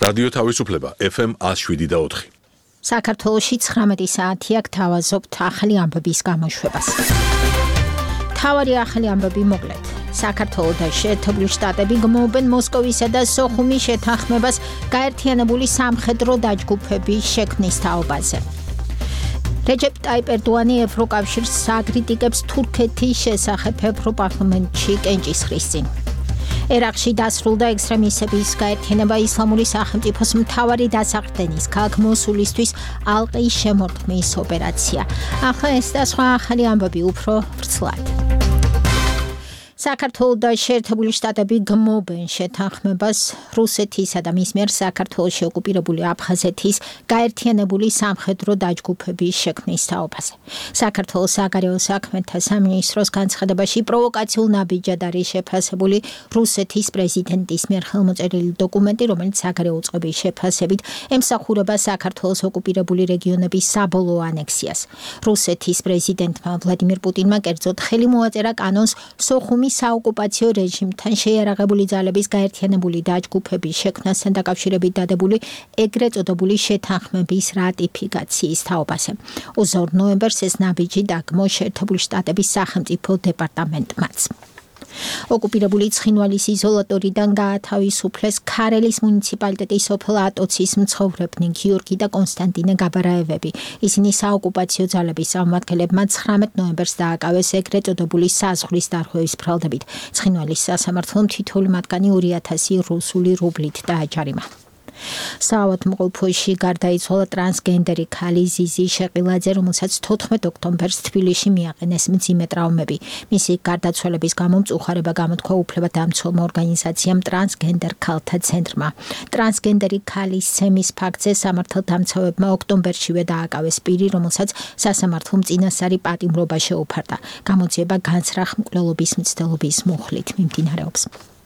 რადიო თავისუფლება FM 107.4. საქართველოში 19 საათია გთავაზობთ ახალი ამბების გამოშვებას. თავარი ახალი ამბები მოკლედ. საქართველო და შეერთებული შტატები გმობენ მოსკოვისა და სოხუმის შეთანხმებას გაერთიანებული სამხედრო დაჯგუფების შექმნის თაობაზე. რეჯეპ ტაიპ ერდოანი ევროკავშირს აკრიტიკებს თურქეთის შესახებ ევროპარლამენტში კენჭისყრის წინ. ერაყში დასრულდა ექსტრემისტების გაერთიანება ისლამური სახელმწიფოს მთავარი დასაყრდენის ქალაქ მოსულისთვის ალყის შემორტყმის ოპერაცია. ახლა ეს და სხვა ახალი ამბები უფრო ვრცლად. საქართველო და შეერთებული შტატები გმობენ შეთანხმებას რუსეთისა და მის მიერ საქართველოში ოკუპირებული აფხაზეთის გაერთიანებული სამხედრო დაჯგუფების შექმნის თაობაზე. საქართველოს საგარეო საქმეთა სამინისტროს განცხადებაში პროვოკაციულ ნაბიჯად არის შეფასებული რუსეთის პრეზიდენტის მიერ ხელმოწერილი დოკუმენტი, რომელიც საგარეო უწყების შეფასებით ემსახურება საქართველოს ოკუპირებული რეგიონების საბოლოო ანექსიას. რუსეთის პრეზიდენტმა ვლადიმირ პუტინმა კერძოდ ხელი მოაწერა კანონს სოხუმის საოკუპაციო რეჟიმთან შეიარაღებული ძალების გაერთიანებული დაჯგუფების შექმნასთან დაკავშირებით დადებული ეგრეთ წოდებული შეთანხმების რატიფიკაციის თაობაზე. 22 ნოემბერს ეს ნაბიჯი დაგმო შეერთებული შტატების სახელმწიფო დეპარტამენტმაც. ოკუპირებული ცხინვალის იზოლატორიდან გაათავისუფლეს ქარელის მუნიციპალიტეტის სოფელ ატოცის მცხოვრებნი გიორგი და კონსტანტინე გაბარაევები. ისინი საოკუპაციო ძალების წარმომადგენლებმა 19 ნოემბერს დააკავეს ეგრეთ წოდებული საზღვრის დარღვევის ბრალდებით. ცხინვალის სასამართლომ თითოეული მათგანი 2000 რუსული რუბლით დააჯარიმა. საავადმყოფოში გარდაიცვალა ტრანსგენდერი ქალი ზიზი შეყილაძე, რომელსაც 14 ოქტომბერს თბილისში მიაყენეს მძიმე ტრავმები. მისი გარდაცვალების გამო მწუხარება გამოთქვა უფლებადამცველმა ორგანიზაციამ ტრანსგენდერ ქალთა ცენტრმა. ტრანსგენდერი ქალის სემის ფაქტზე სამართალდამცავებმა ოქტომბერშივე დააკავეს პირი, რომელსაც სასამართლომ წინასწარი პატიმრობა შეუფარდა. გამოძიება განცრახ მკვლელობის მცდელობის მუხლით მიმდინარეობს.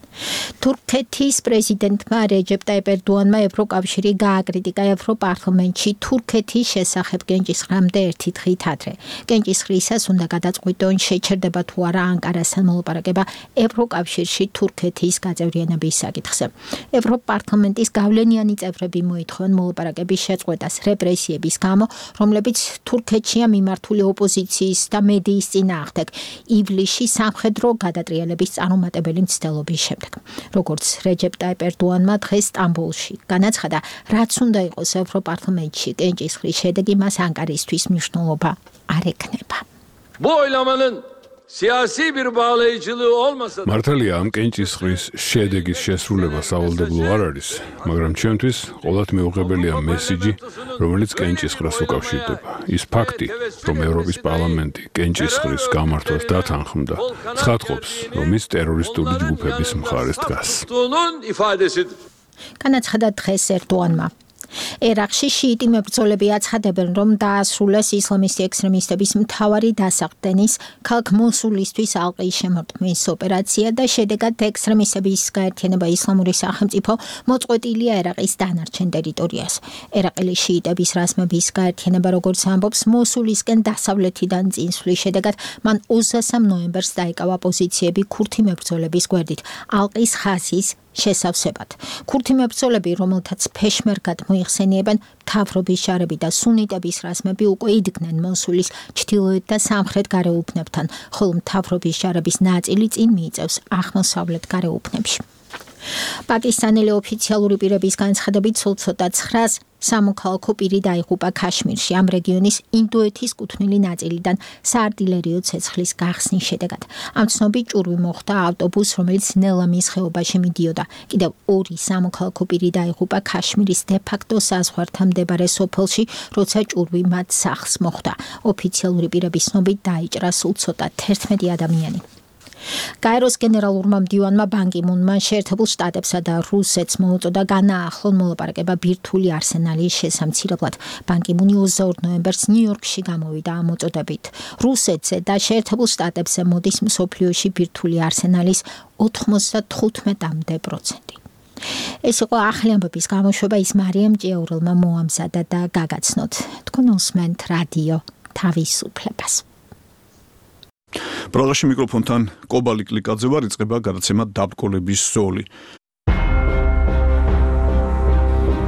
თურქეთის პრეზიდენტმა რეჯეპ ტაიპ ერდოანმა ევროკავშირი გააკრიტიკა ევროპარლამენტში თურქეთის შესახებ კენჭისყრამდე ერთი დღით ადრე. კენჭისყრისას უნდა გადაწყვიტონ შეჩერდება თუ არა ანკარასთან მოლაპარაკება ევროკავშირში თურქეთის გაწევრიანების საკითხზე. ევროპარლამენტის გავლენიანი წევრები მოითხოვენ მოლაპარაკების შეწყვეტას რეპრესიების გამო, რომლებიც თურქეთშია მიმართული ოპოზიციის და მედიის წინააღმდეგ ივლისში სამხედრო გადატრიალების წარუმატებელი მცდელობის შემდეგ. როგორც რეჯეპ ტაიპ ერდოანმა დღეს სტამბოლში განაცხადა, რაც უნდა იყოს ევროპარლამენტში კენჭისყრის შედეგი მას ანკარისთვის მნიშვნელობა არ ექნება. მართალია ამ კენჭისყრის შედეგის შესრულება სავალდებულო არ არის, მაგრამ ჩემთვის ყოველთ მეუღებელია მესიჯი, რომელიც კენჭისყრას უკავშირდება. ის ფაქტი, რომ ევროპის პარლამენტი კენჭისყრის გამართვას დათანხმდა, ცხადყოფს, რომ ის ტერორისტული ჯგუფების მხარეს დგას. განაცხადა დღეს ერდოანმა. ერაყში შიიტი მებრძოლები აცხადებენ, რომ დაასრულეს ისლამისტი ექსტრემისტების მთავარი დასაყრდენის ქალაქ მოსულისთვის ალყის შემორტყმის ოპერაცია და შედეგად ექსტრემისტების გაერთიანება ისლამური სახელმწიფო მოწყვეტილია ერაყის დანარჩენ ტერიტორიას. ერაყელი შიიტების რაზმების გაერთიანება, როგორც ამბობს, მოსულისკენ დასავლეთიდან წინსვლის შედეგად მან 23 ნოემბერს დაიკავა პოზიციები ქურთი მებრძოლების გვერდით ალყის ხაზის შესავსებად. ქურთი მებრძოლები, რომელთაც ფეშმერგად მოიხსენიებენ, მთავრობის შარები და სუნიტების რაზმები უკვე იდგნენ მოსულის ჩრდილოეთ და სამხრეთ გარეუბნებთან, ხოლო მთავრობის შარების ნაწილი წინ მიიწევს აღმოსავლეთ გარეუბნებში. პაკისტანელი ოფიციალური პირების განცხადებით სულ ცოტა 900 სამოქალაქო პირი დაიღუპა ქაშმირში, ამ რეგიონის ინდოეთის კუთვნილი ნაწილიდან საარტილერიო ცეცხლის გახსნის შედეგად. ამ ცნობით ჭურვი მოხდა ავტობუსს, რომელიც ნელამის ხეობაში მიდიოდა. კიდევ 2 სამოქალაქო პირი დაიღუპა ქაშმირის დე-ფაქტო საზღვართან მდებარე სოფელში, როცა ჭურვი მათ სახლს მოხვდა. ოფიციალური პირების ცნობით დაიჭრა სულ ცოტა 11 ადამიანი. გაეროს გენერალურმა მდივანმა ბან კი მუნმა შეერთებულ შტატებსა და რუსეთს მოუწოდა განაახლონ მოლაპარაკება ბირთვული არსენალის შესამცირებლად. ბან კი მუნი 22 ნოემბერს ნიუ-იორკში გამოვიდა ამ მოწოდებით. რუსეთზე და შეერთებულ შტატებზე მოდის მსოფლიოში ბირთვული არსენალის 95-მდე პროცენტი. ეს იყო ახალი ამბების გამოშვება, ის მარიამ ჭიაურელმა მოამზადა და გაგაცნოთ. თქვენ უსმენთ რადიო თავისუფლებას. პროგრამაში მიკროფონთან კობალი კლიკაძე ვარ, იწყება გადაცემა დაბრკოლების ზოლი.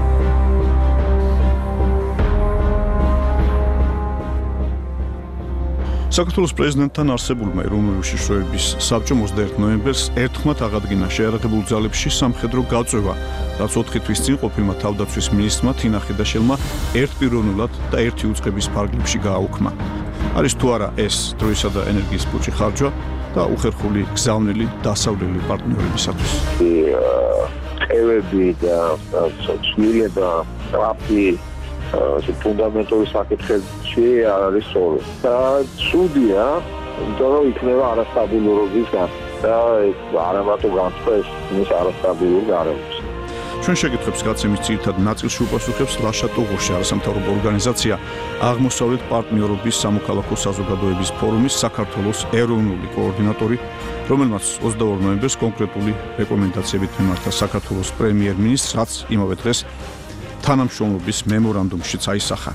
საქართველოს პრეზიდენტთან არსებულმა ეროვნული უშიშროების საბჭომ 21 ნოემბერს ერთხმად აღადგინა შეიარაღებულ ძალებში სამხედრო გაწევა, რაც 4 თვის წინ ყოფილმა თავდაცვის მინისტრმა თინა ხიდაშელმა ერთპიროვნულად და ერთი უწყების ფარგლებში გააუქმა. არის თუ არა ეს დროისა და ენერგიის პუჭი ხარჯვა და უხერხული გზავნილი დასავლელი პარტნიორებისათვის. ყევები და ცვლილება ტრაფი ფუნდამენტური საკითხებში არის სწორი. და ცუდია, იმიტომ რომ იქნება არასტაბილურობის და არა მარტო განწყობს ის არასტაბილურ გარემოს. ჩვენ შეკითხვებს გაცემის ძირითად ნაწილში უპასუხებს ლაშა ტუღუში, არასამთავრობო ორგანიზაცია აღმოსავლეთ პარტნიორობის სამოქალაქო საზოგადოების ფორუმის საქართველოს ეროვნული კოორდინატორი, რომელმაც 22 ნოემბერს კონკრეტული რეკომენდაციებით მიმართა საქართველოს პრემიერ-მინისტრს, რაც იმავე დღეს თანამშრომლობის მემორანდუმშიც აისახა.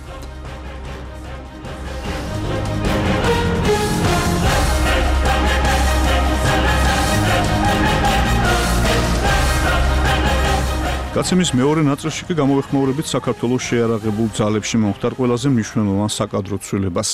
გაცემის მეორე ნაწილში კი გამოვეხმაურებით საქართველოს შეიარაღებულ ძალებში მომხდარ ყველაზე მნიშვნელოვან საკადრო ცვლილებას.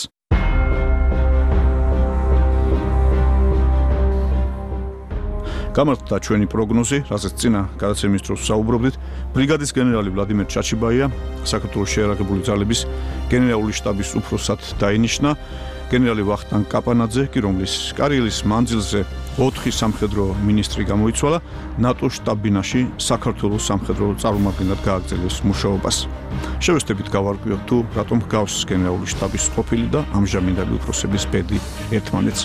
გამართდა ჩვენი პროგნოზი, რასაც წინა გადაცემის დროს საუბრობდით, ბრიგადის გენერალი ვლადიმერ ჩაჩიბაია საქართველოს შეიარაღებული ძალების გენერალური შტაბის უფროსად დაინიშნა, გენერალი ვახტანგ კაპანაძე კი, რომლის კარიერის მანძილზე 4 სამხედრო მინისტრი გამოიცვალა, ნატოს შტაბ-ბინაში საქართველოს სამხედრო წარმომადგენლად გააგრძელეს მუშაობას. შევეცდებით გავარკვიოთ თუ რატომ გავს გენერალური შტაბის ყოფილი და ამჟამინდელი უფროსების ბედი ერთმანეთს.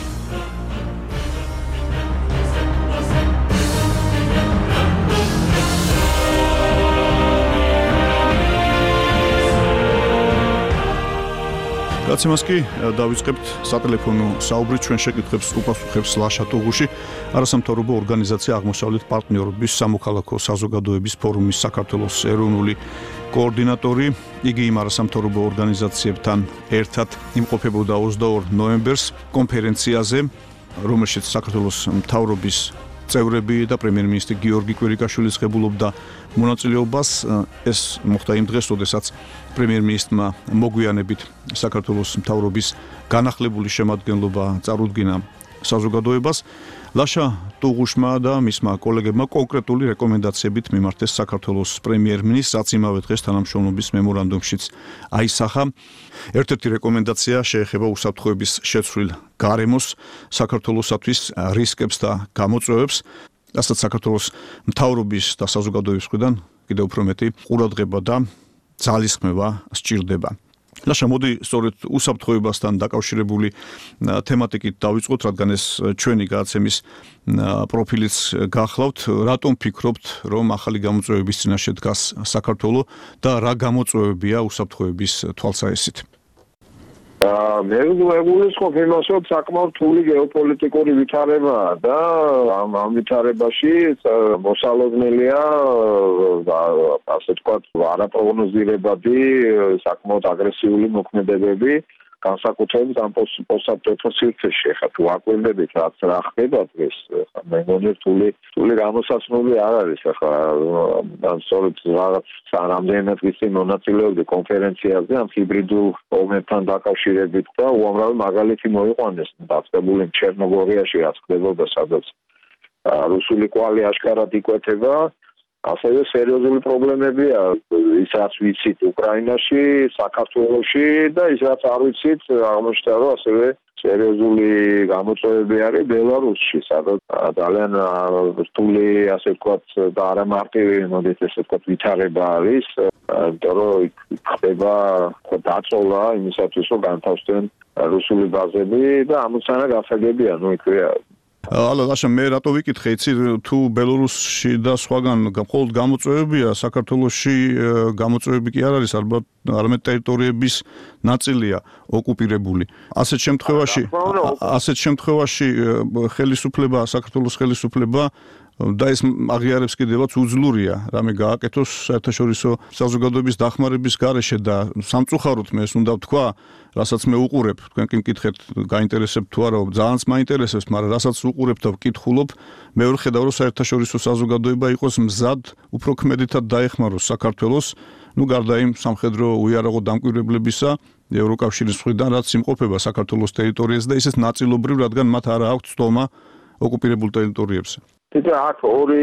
გაცემას კი დავიწყებთ სატელეფონო საუბრით, ჩვენ შეკითხვებს უპასუხებს ლაშა ტუღუში, არასამთავრობო ორგანიზაცია აღმოსავლეთ პარტნიორობის სამოქალაქო საზოგადოების ფორუმის საქართველოს ეროვნული კოორდინატორი. იგი იმ არასამთავრობო ორგანიზაციებთან ერთად იმყოფებოდა 22 ნოემბერს კონფერენციაზე, რომელშიც საქართველოს მთავრობის წევრები და პრემიერ-მინისტრი გიორგი კვირიკაშვილის ღებულობდა მონაწილეობას. ეს მოხდა იმ დღეს, როდესაც პრემიერ-მინისტრმა მოგვიანებით საქართველოს მთავრობის განახლებული შემადგენლობა წარუდგინა საზოგადოებას. ლაშა ტუღუშმა და მისმა კოლეგებმა კონკრეტული რეკომენდაციებით მიმართეს საქართველოს პრემიერ-მინისტრს, რაც იმავე დღეს თანამშრომლობის მემორანდუმშიც აისახა. ერთ-ერთი რეკომენდაცია შეეხება უსაფრთხოების შეცვლილ გარემოს საქართველოსათვის რისკებს და გამოწვევებს, რასაც საქართველოს მთავრობის და საზოგადოების მხრიდან კიდევ უფრო მეტი ყურადღება და ძალისხმევა სჭირდება. ლაშა, მოდი სწორედ უსაფრთხოებასთან დაკავშირებული თემატიკით დავიწყოთ, რადგან ეს ჩვენი გადაცემის პროფილიც გახლავთ. რატომ ფიქრობთ, რომ ახალი გამოწვევების წინაშე დგას საქართველო და რა გამოწვევებია უსაფრთხოების თვალსაჩინით? მე ვგულისხმობ იმას, რომ საკმაოდ რთული გეოპოლიტიკური ვითარებაა და ამ ვითარებაში მოსალოდნელია, ასე ვთქვათ, არაპროგნოზირებადი, საკმაოდ აგრესიული მოქმედებები, განსაკუთრებით ამ პოსტსაბჭოთა სივრცეში. ხა თუ აკვირდებით, რაც რა ხდება დღეს, მე მგონი რთული გამოსასმული არ არის. ხა სწორედ რაღაც რამდენიმე დღის წინ მონაწილეობდი კონფერენციაზე ამ ჰიბრიდულ ომებთან დაკავშირებით და უამრავი მაგალითი მოიყვანეს. დაწყებული ჩერნოგორიაში რაც ხდებოდა, სადაც რუსული კვალი აშკარად იკვეთება. ასევე სერიოზული პრობლემებია ის რაც ვიცით უკრაინაში, საქართველოში და ის რაც არ ვიცით, აღმოჩნდა რომ ასევე სერიოზული გამოწვევები არის ბელარუსში, სადაც ძალიან რთული, ასე ვთქვათ, და არა მარტივი, მოდით ესე ვთქვათ, ვითარება არის, იმიტომ რომ ხდება დაწოლა იმისათვის, რომ განთავსდნენ რუსული ბაზები და ამოცანა გასაგებია, იქვეა. ლაშა, მე რატო ვიკითხე, იცი, თუ ბელარუსში და სხვაგან მხოლოდ გამოწვევებია, საქართველოში გამოწვევები კი არ არის, ალბათ არამედ ტერიტორიების ნაწილია ოკუპირებული. ასეთ შემთხვევაში ხელისუფლება, საქართველოს ხელისუფლება და ეს აღიარებს კიდევაც უძლურია, რამე გააკეთოს საერთაშორისო საზოგადოების დახმარების გარეშე და სამწუხაროდ მე ეს უნდა ვთქვა, რასაც მე უყურებ, თქვენ კი მკითხეთ, გაინტერესებთ თუ არა, ძალიანაც მაინტერესებს, მაგრამ რასაც უყურებ და ვკითხულობ, მე ვხედავ, რომ საერთაშორისო საზოგადოება იყოს მზად უფრო ქმედითად დაეხმაროს საქართველოს, გარდა იმ სამხედრო უიარაღო დამკვირვებლებისა ევროკავშირის მხრიდან რაც იმყოფება საქართველოს ტერიტორიაზე და ისიც ნაწილობრივ, რადგან მათ არ აქვთ ცდომა ოკუპირებულ ტერიტორიებზე. Თითქოს აქ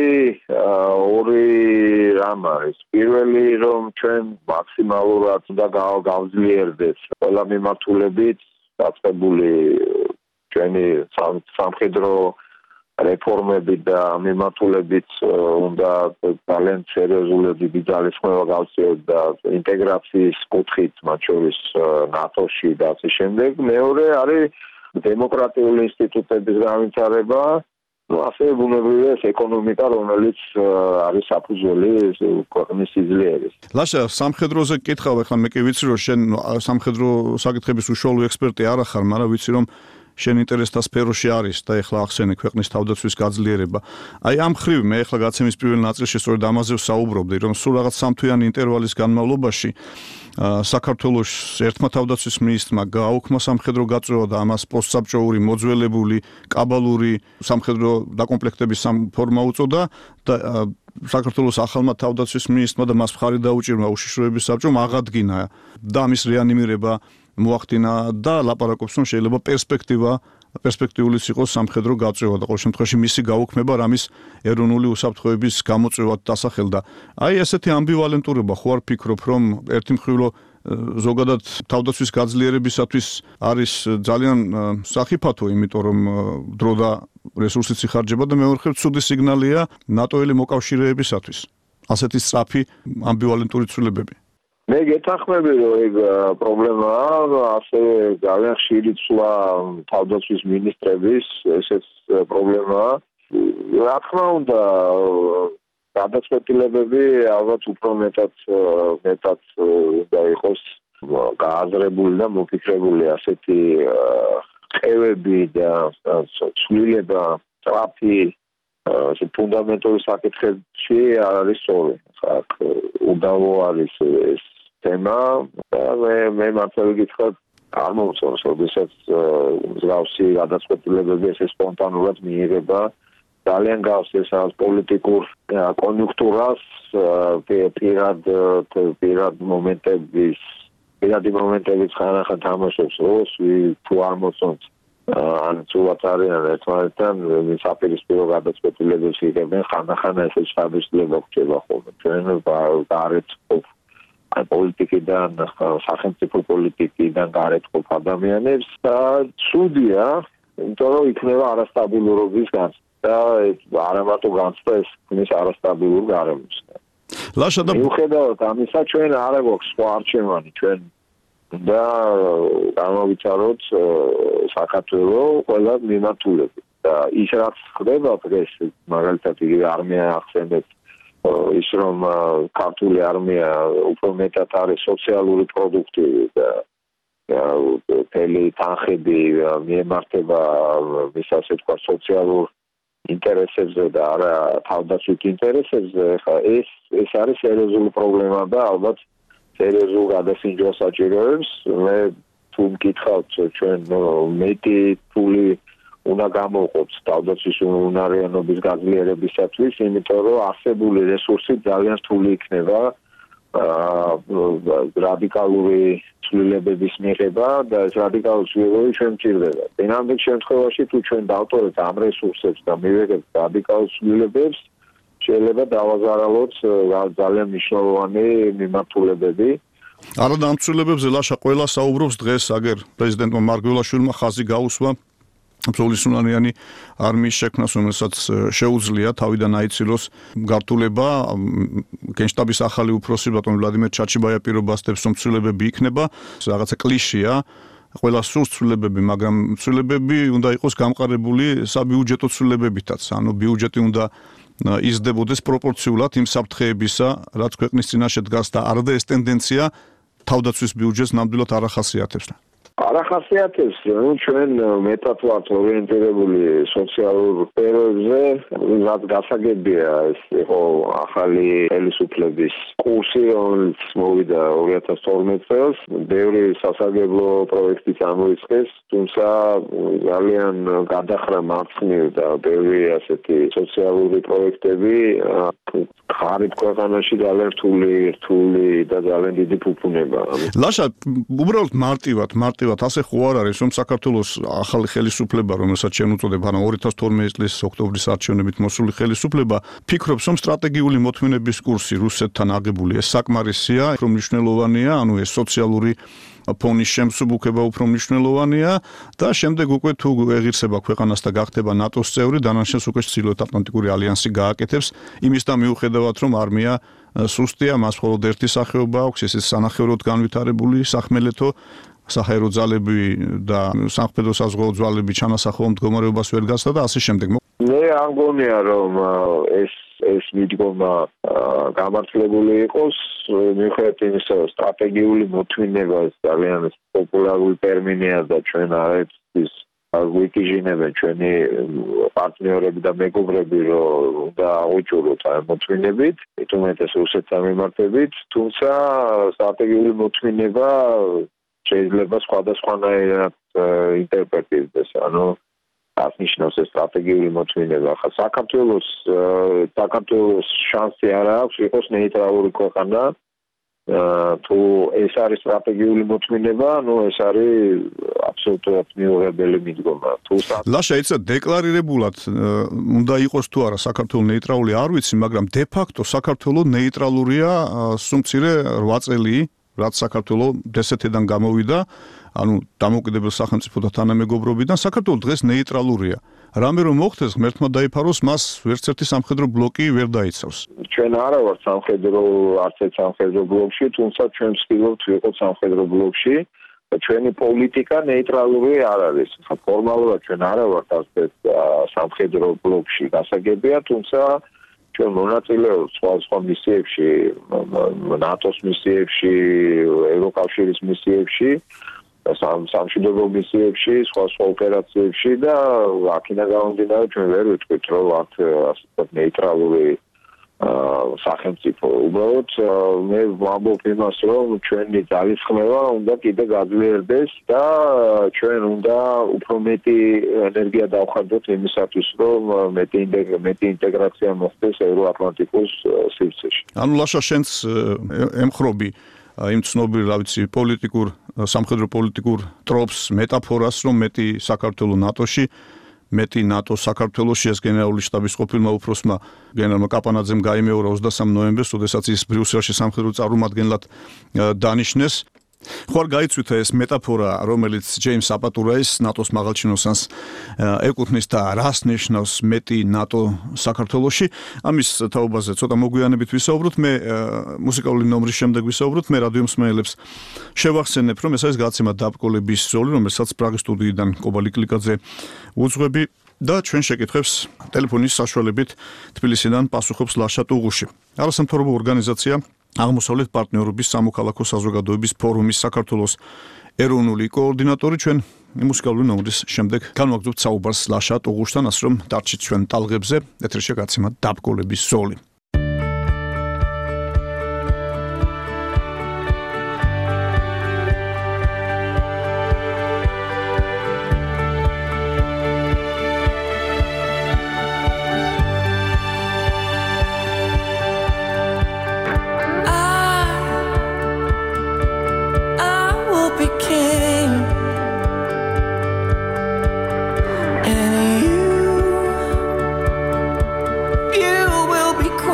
ორი რამ არის. პირველი რომ ჩვენ მაქსიმალურად უნდა გავძლიერდეთ ყველა მიმართულებით დაწყებული ჩვენი სამხედრო რეფორმები და მიმართულებით უნდა ძალიან სერიოზულად დიდი ძალისხმევა გავწიოთ და ინტეგრაციის კუთხით, მათ შორის ნატოში და ასე შემდეგ. მეორე არის დემოკრატიული ინსტიტუტების განვითარება, ასე ბუნებრივია ეკონომიკა, რომელიც არის საფუძველი ქვეყნის სიძლიერის. ლაშა, სამხედროზე კითხავ, ახლა მე კი ვიცი რომ შენ სამხედრო საკითხების უშუალო ექსპერტი არ ახარ, მაგრამ ვიცი რომ შენ ინტერესთა სფეროში არის და ეხლა ახსენე ქვეყნის თავდაცვის გაძლიერება. აი ამ ხრივ მე ეხლა გაცემის პირველ ნაწილში სწორედ ამაზე ვსაუბრობდი, რომ სულ რაღაც სამთვიანი ინტერვალის განმავლობაში საქართველოს ერთმა თავდაცვის მინისტრმა გააუქმა სამხედრო გაწვევა და ამას პოსტსაბჭოური, მოძველებული, კაბალური სამხედრო დაკომპლექტების ფორმა უწოდა და საქართველოს ახალმა თავდაცვის მინისტრმა და მას მხარი დაუჭირმა უშიშროების საბჭომ აღადგინა და ამის რეანიმირება მოახდინა და ლაპარაკობს რომ შეიძლება პერსპექტიულიც იყოს სამხედრო გაწვევა და ყოველ შემთხვევაში მისი გაუქმება რამის ეროვნული უსაფრთხოების გამოწვევად დასახელდა. აი ესეთი ამბივალენტურობა ხო არ ფიქრობ რომ ერთი მხრივ ზოგადად თავდაცვის გაძლიერებისათვის არის ძალიან სახიფათო, იმიტომ რომ დრო და რესურსიც იხარჯება და მეორე მხრივ ცუდი სიგნალია ნატოელი მოკავშირეებისათვის. ასეთი სწრაფი ამბივალენტური ცვლილებები. მე გეთანხმები რომ ეგ პრობლემაა, ასევე ძალიან ხშირი ცვლა თავდაცვის მინისტრების, ესეც პრობლემაა. რა თქმა უნდა, გადაწყვეტილებები ალბათ უფრო მეტად უნდა იყოს გააზრებული და მოფიქრებული ასეთი ყევები და ცვლილება სწრაფი ფუნდამენტური საკითხებში არ არის სწორი. აქ უდავო არის ეს თემა და მე მართლა ვიკითხავ არ მომწონს, როდესაც მსგავსი გადაწყვეტილებები ესე სპონტანურად მიიღება. ძალიან გავს ეს პოლიტიკურ კონიუნქტურას, პირადი მომენტების ხანახან თამაშობს როლს, თუ არ მოწონს ან ცუდად არიან ერთმანეთთან, საპირისპირო გადაწყვეტილებებს იღებენ, ხანახან ესე შთაბეჭდილება ხდება ხოლმე. ჩვენ გარეთ ან პოლიტიკიდან, სახელმწიფო პოლიტიკიდან გარეთ ყოფ ადამიანებს და ცუდია, იმიტომ რომ იქნება არასტაბილურობის განცდა. და არა მარტო განცდა, ეს ქმნის არასტაბილურ გარემოს. ლაშა და მიუხედავად ამისა, ჩვენ არ გვაქვს სხვა არჩევანი, ჩვენ და გამოვიცაროთ საქართველო ყველა მიმართულებით. და ის რაც ხდება დღეს, მაგალითად იგივე არმია ახსენეთ, ის რომ ქართული არმია უფრო მეტად არის სოციალური პროდუქტი და თელი თანხები მიემართება ვის ასე თქვა სოციალურ ინტერესებზე და არა თავდაცვით ინტერესებზე. ხა ეს არის სერიოზული პრობლემა და ალბათ სერიოზულ გადასინჯვას საჭიროებს. მე თუ მკითხავთ ჩვენ მეტი ფული უნდა გამოვყოთ თავდაცვის უნარიანობის გაძლიერებისათვის, იმიტომ რომ არსებული რესურსი ძალიან რთული იქნება რადიკალური ცვლილებების მიღება და ეს რადიკალური ცვლილებები ჩვენ მჭირდება. წინამდელ შემთხვევაში თუ ჩვენ დავტოვებთ ამ რესურსებს და მივიღებთ რადიკალურ ცვლილებებს, შეიძლება დავაზარალოთ ძალიან მნიშვნელოვანი მიმართულებები. არა და ამ ცვლილებებზე ლაშა ყველა საუბრობს დღეს, აგერ პრეზიდენტმა მარგველაშვილმა ხაზი გაუსვა სულისუნარიანი არმიის შექმნას, რომელსაც შეუძლია თავიდან აიცილოს გართულება. გენშტაბის ახალი უფროსი ბატონ ვლადიმერ ჩაჩიბაია პირობასდებს, რომ ცვლილებები იქნება, რაღაცა კლიშეა. ყველა სურს ცვლილებები, მაგრამ ცვლილებები უნდა იყოს გამყარებული საბიუჯეტო ცვლილებებითაც. ანუ ბიუჯეტი უნდა იზრდებოდეს პროპორციულად იმ საფრთხეებისა, რაც ქვეყნის წინაშე დგას და არა და ეს ტენდენცია თავდაცვის ბიუჯეტს ნამდვილად არ ახასიათებს. არ ახასიათებს, ჩვენ მეტად ვართ ორიენტირებული სოციალურ სფეროებზე, რაც გასაგებია ეს იყო ახალი ხელისუფლების კურსი, რომელიც მოვიდა 2012 წელს, ბევრი სასარგებლო პროექტი წარმოიწყეს, თუმცა ძალიან გადახრა მარცხნივ და ბევრი ასეთი სოციალური პროექტები ღარიბ ქვეყანაში ძალიან რთული და ძალიან დიდი ფუფუნება. ლაშა, უბრალოდ მარტივად ასე ხო არ არის, რომ საქართველოს ახალი ხელისუფლება, რომელსაც ჩვენ უწოდებ, ანუ 2012 წლის ოქტომბრის არჩევნებით მოსული ხელისუფლება, ფიქრობს, რომ სტრატეგიული მოთმინების კურსი რუსეთთან აღებული ეს საკმარისია, უფრო მნიშვნელოვანია, ანუ ეს სოციალური ფონის შემსუბუქება უფრო მნიშვნელოვანია და შემდეგ უკვე თუ ეღირსება ქვეყანას და გახდება ნატოს წევრი, დანარჩენს უკვე ჩრდილოეთატლანტიკური ალიანსი გააკეთებს, იმისთან მიუხედავად, რომ არმია სუსტია, მას მხოლოდ ერთი სახეობა აქვს, ეს სანახევროდ განვითარებული სახმელეთო საჰაერო ძალები და სამხედრო საზღვაო ძალები ჩანასახაო მდგომარეობას ვერ გასცდა და ასე შემდეგ. მე არ მგონია, რომ ეს მიდგომა გამართლებული იყოს, მიუხედავად იმისა, რომ სტრატეგიული მოთმინება ძალიან პოპულარული ტერმინია და ჩვენ არც ვიკიჟინებენ ჩვენი პარტნიორები და მეგობრები, რომ უნდა აღვიჭუროთ ამ მოთმინებით, მithumetes რუსეთთან მიმართებით, თუმცა სტრატეგიული მოთმინება შეიძლება სხვადასხვანაირად ინტერპრეტირდეს, ანუ რაც ნიშნავს ეს სტრატეგიული მოთმინება. ხა საქართველოს შანსი არ აქვს იყოს ნეიტრალური ქვეყანა, თუ ეს არის სტრატეგიული მოთმინება, ეს არის აბსოლუტურად მიუღებელი მიდგომა. ლაშა, იცი, დეკლარირებულად უნდა იყოს თუ არა საქართველოს ნეიტრალური, არ ვიცი, მაგრამ de facto საქართველოს ნეიტრალურია სულ-მცირე 8 წელი, რაც საქართველოს დსთ-დან გამოვიდა, ანუ დამოუკიდებელ სახელმწიფოთა თანამეგობრობიდან, საქართველოს დღეს ნეიტრალურია. რამე რომ მოხდეს, ღმერთმა დაიფაროს, მას ვერც ერთი სამხედრო ბლოკი ვერ დაიცავს. ჩვენ არა ვართ არც ერთ სამხედრო ბლოკში, თუმცა ჩვენ ვცდილობთ ვიყოთ სამხედრო ბლოკში და ჩვენი პოლიტიკა ნეიტრალური არ არის. ფორმალურად ჩვენ არა ვართ არც ერთ სამხედრო ბლოკში გასაგებია, თუმცა ჩვენ მონაწილეობთ სხვა მისიებში, ნატოს მისიებში, ევროკავშირის მისიებში, სამშვიდობო მისიებში, სხვა ოპერაციებში და აქედან გამომდინარე ჩვენ ვერ ვიტყვით, რომ ვართ ასე ნეიტრალური სახელმწიფო. უბრალოდ მე ვამბობ იმას, რომ ჩვენი ძალისხმევა უნდა კიდე გაძლიერდეს და ჩვენ უნდა უფრო მეტი ენერგია დავხარჯოთ იმისათვის, რომ მეტი ინტეგრაცია მოხდეს ევროატლანტიკურ სივრცეში. ანუ ლაშა, შენც ემხრობი იმ ცნობილ, რა ვიცი, სამხედრო პოლიტიკურ ტროპს, მეტაფორას, რომ მეტი საქართველოს ნატოში, მეტი ნატო საქართველოში, ეს გენერალური შტაბის ყოფილმა უფროსმა გენერალმა კაპანაძემ გაიმეორა 23 ნოემბერს, როდესაც ის ბრიუსელში სამხედრო წარმომადგენლად დანიშნეს. ხო არ გაიცვითა ეს მეტაფორა, რომელიც ჯეიმს აპატურაის ნატოს მაღალჩინოსანს ეკუთვნის და რას ნიშნავს მეტი ნატო საქართველოში. ამის თაობაზე ცოტა მოგვიანებით ვისაუბროთ, მე მუსიკალური ნომრის შემდეგ ვისაუბროთ, მე რადიო მსმენელებს შევახსენებ, რომ ეს არის გადაცემა დაბრკოლების ზოლი, რომელსაც პრაღის სტუდიიდან კობალი კლიკაძე უძღვები და ჩვენ შეკითხვებს ტელეფონის საშუალებით თბილისიდან პასუხობს ლაშა ტუღუში. არასამთავრობო ორგანიზაცია აღმოსავლეთ პარტნიორობის სამოქალაქო საზოგადოების ფორუმის საქართველოს ეროვნული კოორდინატორი. ჩვენ მუსიკალური ნომრის შემდეგ განვაგრძობთ საუბარს ლაშა ტუღუშთან, ასე რომ დარჩით ჩვენ ტალღებზე. ეთერში გადაცემა დაბრკოლების ზოლი. You will be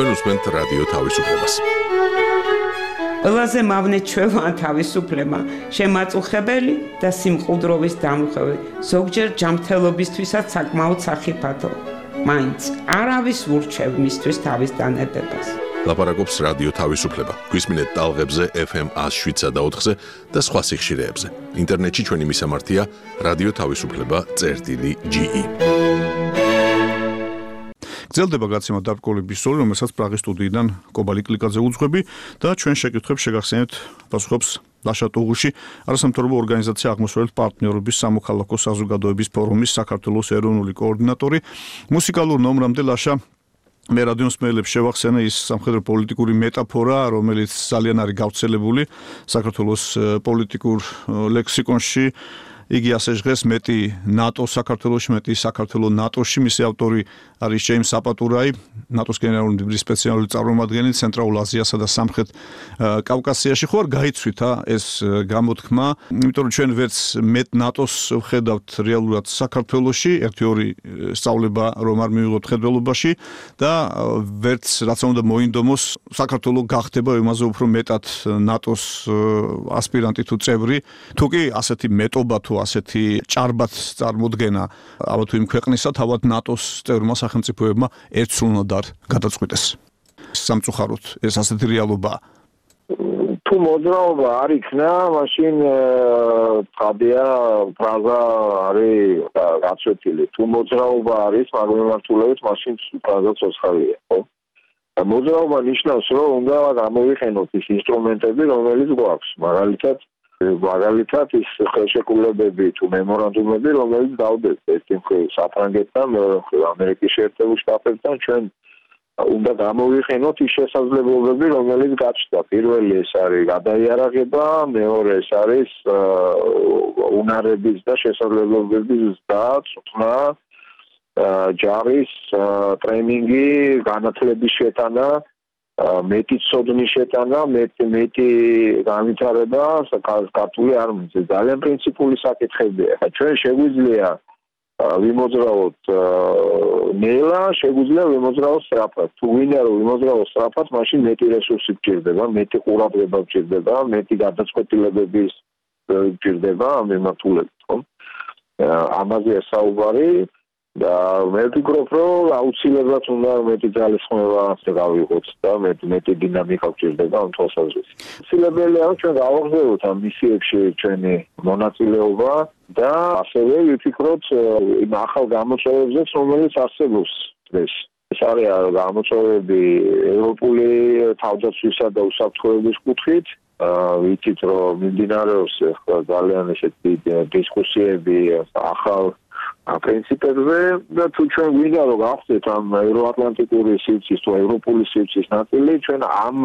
Ჩვენ უსმენთ რადიო თავისუფლებას. ყველაზე მავნე ჩვევაა თავისუფლება, შემაწუხებელი და სიმყუდროვის დამხევი, ზოგჯერ ჯანმრთელობისთვისაც საკმაოდ სახიფათო. მაინც არავის ურჩევ მისთვის თავის დანებებას. ლაპარაკობს რადიო თავისუფლება. გვისმინეთ ტალღებზე FM 107.4-ზე და სხვა სიხშირეებზე. ინტერნეტში ჩვენი მისამართია რადიო თავისუფლება.ge. გრძელდება გაცემა დარკვეული ბისორი, რომელსაც პრაღის სტუდიიდან კობალი კლიკაძე უძღვები და ჩვენ შეკითხვებს შეგახსენებთ პასუხობს ლაშა ტუღუში, არასამთავრობო ორგანიზაცია აღმოსავლეთ პარტნიორობის სამოქალაქო საზოგადოების ფორუმის საქართველოს ეროვნული კოორდინატორი. მუსიკალურ ნომრამდე ლაშა მე რადიოს მელებს შევახსენე ის სამხედრო პოლიტიკური მეტაფორა, რომელიც ძალიან არის გავრცელებული საქართველოს პოლიტიკურ ლექსიკონში. იგი ასე ჟღერს მეტი ნატო საქართველოში, მეტი საქართველო ნატოში. მისი ავტორი არის ჯეიმს საპატურაი, ნატოს გენერალური მდივნის სპეციალური წარმომადგენელი ცენტრალურ აზიასა და სამხრეთ კავკასიაში. ხო არ გაიცვით ეს გამოთქმა, იმიტომ რომ ჩვენ ვერც მეტ ნატოს ვხედავთ რეალურად საქართველოში, ერთი-ორი სწავლება რომ არ მივიღოთ ხედველობაში და ვერც რაც უნდა მოინდომოს საქართველო გახდება იმაზე უფრო მეტად ნატოს ასპირანტი თუ წევრი. თუ კი ასეთი მეტობა თუ ასეთი ჭარბად წარმოდგენა ალბათ იმ ქვეყნისა თავად ნატოს წევრმა სახელმწიფოებმა ერთსრულნად გადაწყვიტეს. სამწუხაროდ ეს ასეთი რეალობაა. თუ მოძრაობა არ იქნა, მაშინ ხადია ფრაზა არის გაცვეთილი. თუ მოძრაობა არის მაგმემართულებით, მაშინ ფრაზა ცოცხალია, ხო? მოძრაობა ნიშნავს, რომ უნდა გამოვიყენოთ ის ინსტრუმენტები, რომელიც გვაქვს. მაგალითად ის ხელშეკრულებები თუ მემორანდუმები, რომელიც დავდეთ ერთი მხრივ საფრანგეთთან, მეორე მხრივ ამერიკის შეერთებულ შტატებთან, ჩვენ უნდა გამოვიყენოთ ის შესაძლებლობები, რომელიც გაჩნდა. პირველი ეს არის გადაიარაღება, მეორე ეს არის უნარების და შესაძლებლობების დაწვრთნა, ჯარის ტრენინგი, განათლების შეტანა, მეტი ცოდნის შეტანა, მეტი განვითარება ქართული არმიის. ძალიან პრინციპული საკითხებია. ჩვენ შეგვიძლია ვიმოძრაოთ ნელა, შეგვიძლია ვიმოძრაოთ სწრაფად. თუ ვინდა რომ ვიმოძრაოთ სწრაფად, მაშინ მეტი რესურსი გჭირდება, მეტი ყურადღება გჭირდება, მეტი გადაწყვეტილებები გჭირდება ამ მიმართულებით, ხო? ამაზეა საუბარი. და მე ვფიქრობ, რომ აუცილებლად უნდა მეტი ძალისხმევა გავიღოთ და მეტი დინამიკა გჭირდება ამ თვალსაზრისით. აუცილებელია რომ ჩვენ გავაღწევოთ ამ მისიებში ჩვენი მონაწილეობა და ასევე ვიფიქროთ იმ ახალ გამოწვევებზეც, რომელიც არსებობს დღეს. ეს არის გამოწვევები ევროპული თავდაცვისა და უსაფრთხოების კუთხით. ვიცით, რომ მიმდინარეობს ძალიან ესეთი დისკუსიები ახალ პრინციპებზე და თუ ჩვენ გვინდა რომ გავხდეთ ამ ევროატლანტიკური სივრცის თუ ევროპული სივრცის ნაწილი, ჩვენ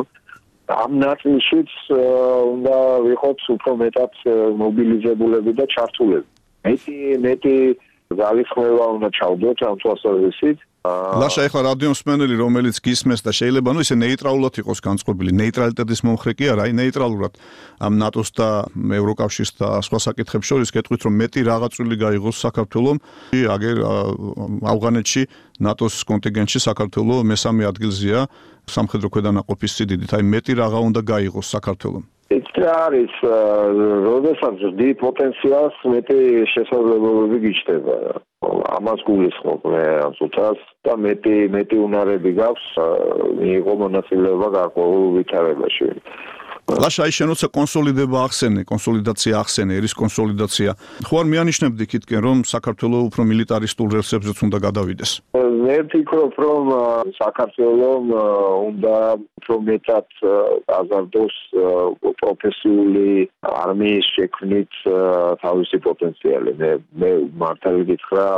ამ ნაწილშიც უნდა ვიყოთ უფრო მეტად მობილიზებულები და ჩართულები. მეტი ძალისხმევა უნდა ჩავდოთ ამ თვალსაზრისით. ლაშა ეხლა რადიო მსმენელი რომელიც გისმენს და შეიძლება ისე ნეიტრალურად იყოს განწყობილი, ნეიტრალიტეტის მომხრე კი არა, ნეიტრალურად ამ ნატოს და ევროკავშირის და სხვა საკითხებს შორის გეტყვით რომ მეტი რაღაცული გაიღოს საქართველოს, აგერ ავღანეთში ნატოს კონტინგენტში საქართველოს მესამე ადგილზეა სამხედრო ქვედანაყოფის სიდიდით, აი მეტი რაღა უნდა გაიღოს საქართველოს. ეს არის როდესაც დი პოტენციალს მეტი შესაძლებლობები გიჩნდება. ამას გულისხმობ მე ამ წუთას და მეტი უნარები გაქვს მიიღო მონაწილეობა გარკვეულ ვითარებაში. ლაშა შენ როცა კონსოლიდაცია ახსენე, ერის კონსოლიდაცია. ხო არ მიანიშნებდი იქითკენ რომ საქართველოს უფრო მილიტარისტულ რელსებზეც უნდა გადავიდეს? მე ვფიქრობ რომ საქართველოს უნდა უფრო მეტად გაზარდოს პროფესიული არმიის შექმნით თავისი პოტენციალი. მე მართალი გითხრა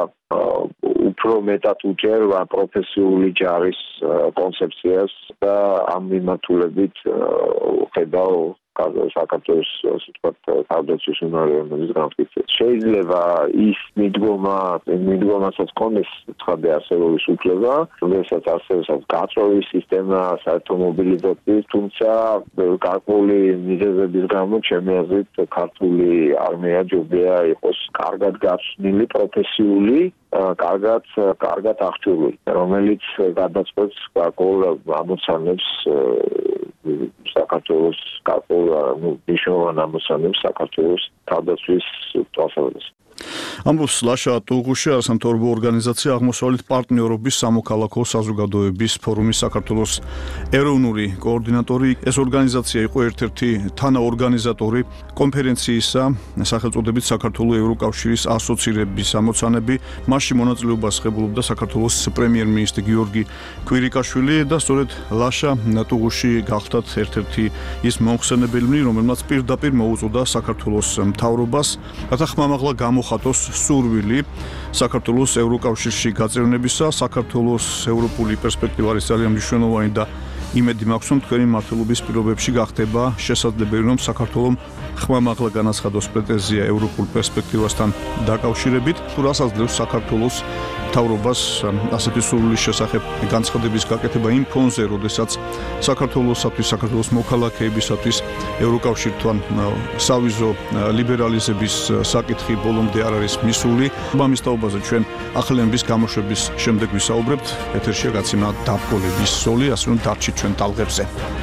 უფრო მეტად უჭერ პროფესიული ჯარის კონცეფციას და ამ მიმართულებით ხედავ საქართველოს ასე ვთქვათ თავდაცვის უნარიანობის განმტკიცებას. შეიძლება ის მიდგომასაც კონდეს ცხადე არსებობის უფლება, რომელსაც არსებობს გაწვევის სისტემა, საერთო მობილიზაციის, თუმცა გარკვეული მიზეზების გამო ჩემი აზრით ქართული არმია ჯობია იყოს კარგად გაცნილი, პროფესიული, კარგად აღჭურვილი, რომელიც გადაწყვეტს გარკვეულ ამოცანებს საქართველოს მნიშვნელოვან ამოცანებს საქართველოს თავდაცვის თვალსაზრისით. ამბობს ლაშა ტუღუში, არასამთავრობო ორგანიზაცია აღმოსავლეთ პარტნიორობის სამოქალაქო საზოგადოების ფორუმის საქართველოს ეროვნული კოორდინატორი. ეს ორგანიზაცია იყო ერთ-ერთი თანაორგანიზატორი კონფერენციისა სახელწოდებით საქართველოს ევროკავშირის ასოცირების ამოცანები. მასში მონაწილეობას ღებულობდა საქართველოს პრემიერ-მინისტრი გიორგი კვირიკაშვილი და სწორედ ლაშა ტუღუში გახდათ ერთ-ერთი ის მომხსენებელი, რომელმაც პირდაპირ მოუწოდა საქართველოს მთავრობას, რათა ხმამაღლა გამოხატოს სურვილი საქართველოს ევროკავშირში გაწევნებისა. საქართველოს ევროპული პერსპექტივა არის ძალიან მნიშვნელოვანი და იმედი მაქვს, რომ თქვენი მმართველობის პირობებში გახდება შესაძლებელი, რომ საქართველოს ხმამაღლა განაცხადოს პრეტენზია ევროპულ პერსპექტივასთან დაკავშირებით, თუ რას აძლევს საქართველოს მთავრობას ასეთი სურვილის შესახებ განცხადების გაკეთება იმ ფონზე, როდესაც საქართველოსთვის, საქართველოს მოქალაქეებისათვის ევროკავშირთან სავიზო ლიბერალიზების საკითხი ბოლომდე არ არის მისული. ამის თაობაზე ჩვენ ახალენების გამოშვების შემდეგ ვისაუბრებთ. ეთერშია გაცემა დაბკოლების სოლი, ასე რომ დარჩით ჩვენ ტალღებზე.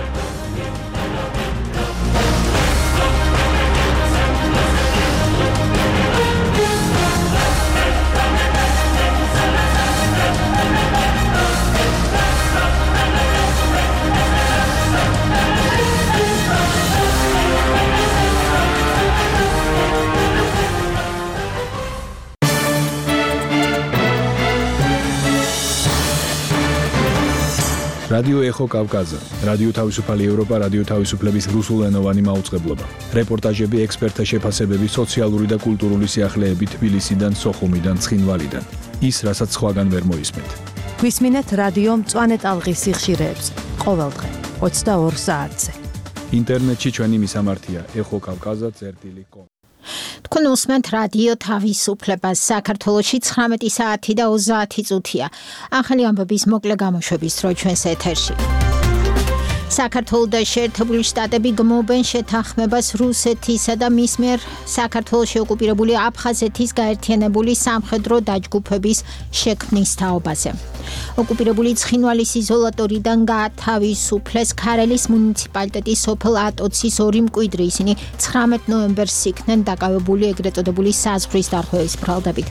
რადიო ეხო კავკაზა, რადიო თავისუფალი ევროპა, რადიო თავისუფლების რუსულენოვანი მაუწყებლობა. რეპორტაჟები, ექსპერტთა შეფასებები, სოციალური და კულტურული სიახლეები თბილისიდან, სოხუმიდან, ცხინვალიდან. ის, რასაც სხვაგან ვერ მოისმენთ. გვისმინეთ რადიო მწვანე ტალღის სიხშირეებს ყოველდღე 22 საათზე. ინტერნეტში ჩვენი მისამართია ეხოკავკაზა.com. თქვენ უსმენთ რადიო თავისუფლებას. საქართველოში 19 საათი და 30 წუთია. ახალი ამბების მოკლე გამოშვების დრო ჩვენს ეთერში. საქართველოს და შეერთებული შტატები გმობენ შეთანხმებას რუსეთისა და მის მიერ საქართველოში ოკუპირებული აფხაზეთის გაერთიანებული სამხედრო დაჯგუფების შექმნის თაობაზე. ოკუპირებული ცხინვალის იზოლატორიდან გაათავისუფლეს ქარელის მუნიციპალიტეტის სოფელ ატოცის 2 მკვიდრი. ისინი 19 ნოემბერს იქნენ დაკავებული ეგრეთ წოდებული საზღვრის დარღვევის ბრალდებით.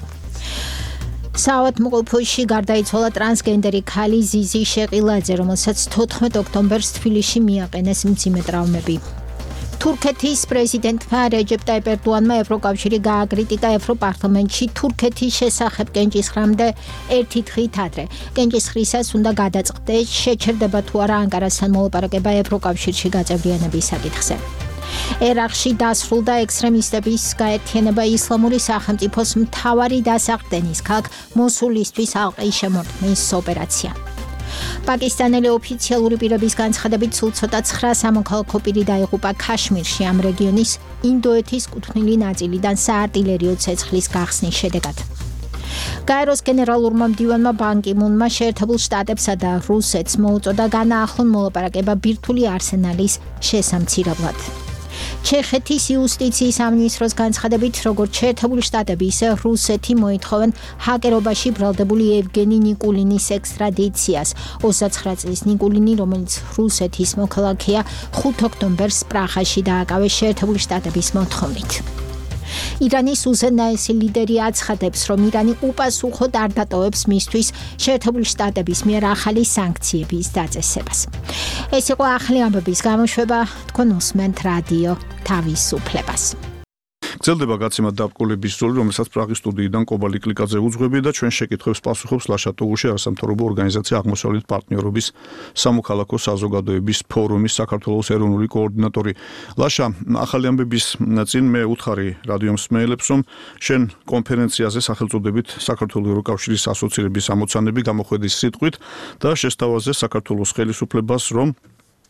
საავადმყოფოში გარდაიცვალა ტრანსგენდერი ქალი ზიზი შეყილაძე, რომელსაც 14 ოქტომბერს თბილისში მიაყენეს მძიმე ტრავმები. თურქეთის პრეზიდენტმა რეჯეპ ტაიპ ერდოანმა ევროკავშირი გააკრიტიკა ევროპარლამენტში თურქეთის შესახებ კენჭისხრამდე ერთი დღით ადრე. კენჭისხრისას უნდა გადაწყდეს შეჩერდება თუ არა ანკარასთან მოლაპარაკება ევროკავშირში გაწევრიანების საკითხზე. ერაყში დასრულდა ექსტრემისტების გაერთიანება ისლამური სახელმწიფოს მთავარი დასაყრდენის ქალაქ მოსულისთვის ალყის შემორტყმის ოპერაცია. პაკისტანელი ოფიციალური პირების განცხადებით სულ ცოტა 9 სამოქალაქო პირი დაიღუპა ქაშმირში ამ რეგიონის ინდოეთის კუთვნილი ნაწილიდან საარტილერიო ცეცხლის გახსნის შედეგად. გაეროს გენერალურმა მდივანმა ბან კი მუნმა შეერთებულ შტატებსა და რუსეთს მოუწოდა განაახლონ მოლაპარაკება ბირთვული არსენალის შესამცირებლად. ჩეხეთის იუსტიციის სამინისტროს განცხადებით, როგორც შეერთებული შტატები, ისე რუსეთი მოითხოვენ ჰაკერობაში ბრალდებული ევგენი ნიკულინის ექსტრადიციას. 29 წლის ნიკულინი, რომელიც რუსეთის მოქალაქეა, 5 ოქტომბერს პრაღაში დააკავეს შეერთებული შტატების მოთხოვნით. ირანის უზენაესი ლიდერი აცხადებს, რომ ირანი უპასუხოდ არ დატოვებს მისთვის შეერთებული შტატების მიერ ახალი სანქციების დაწესებას. ეს იყო ახალი ამბების გამოშვება. თქვენ უსმენთ რადიო თავისუფლებას. გრძელდება გაცემა დაბკოლების ზოლი, რომელსაც პრაღის სტუდიიდან კობალი კლიკაძე უძღვები და ჩვენ შეკითხვებს პასუხობს ლაშა ტუღუში, არასამთავრობო ორგანიზაცია აღმოსავლეთ პარტნიორობის სამოქალაქო საზოგადოების ფორუმის საქართველოს ეროვნული კოორდინატორი. ლაშა, ახალი ამბების წინ მე უთხარი რადიო მსმენელებს, რომ შენ კონფერენციაზე სახელწოდებით საქართველოს ევროკავშირის ასოცირების ამოცანები გამოხვედის სიტყვით და შესთავაზე საქართველოს ხელისუფლებას, რომ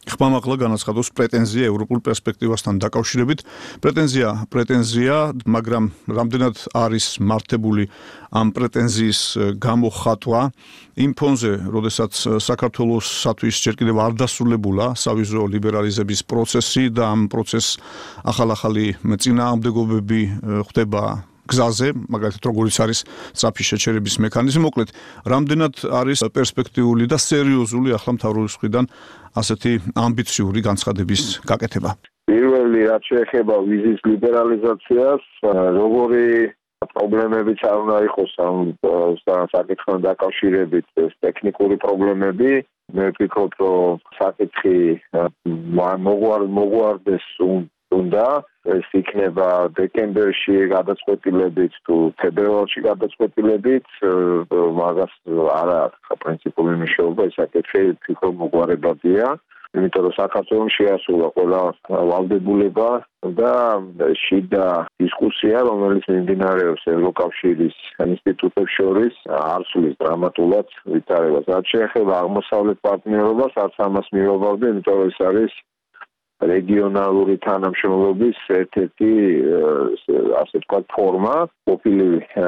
ხმამაღლა განაცხადოს პრეტენზია ევროპულ პერსპექტივასთან დაკავშირებით. პრეტენზია, მაგრამ რამდენად არის მართებული ამ პრეტენზიის გამოხატვა იმ ფონზე, როდესაც საქართველოსთვის ჯერ კიდევ არ დასრულებულა სავიზო ლიბერალიზების პროცესი და ამ პროცესს ახალ-ახალი წინააღმდეგობები ხდება გზაზე, მაგალითად როგორიც არის სწრაფი შეჩერების მექანიზმი, მოკლედ, რამდენად არის პერსპექტიული და სერიოზული ახლა მთავრობის მხრიდან ასეთი ამბიციური განცხადების გაკეთება. პირველი რაც შეეხება ვიზის ლიბერალიზაციას, როგორი პრობლემებიც არ უნდა იყოს ამ საკითხთან დაკავშირებით, ტექნიკური პრობლემები, მე ვფიქრობ, რომ საკითხი მოგვარდეს უნდა ეს იქნება დეკემბერში გადაწყვეტილებით თუ თებერვალში გადაწყვეტილებით, მაგას არა აქვს პრინციპული მნიშვნელობა, ეს საკითხი ვფიქრობ მოგვარებადია. იმიტომ რომ საქართველოს შეასრულა ყველა ვალდებულება და შიდა დისკუსია, რომელიც მიმდინარეობს ევროკავშირის ინსტიტუტებს შორის, არ სulis დრამატულად ვითარებას. რაც შეეხება აღმოსავლეთ პარტნიორობას, არც ამას მივაბავდი, იმიტომ რომ ეს არის რეგიონალური თანამშრომლობის ერთ-ერთი ასე ვთქვათ ფორმა, ყოფილი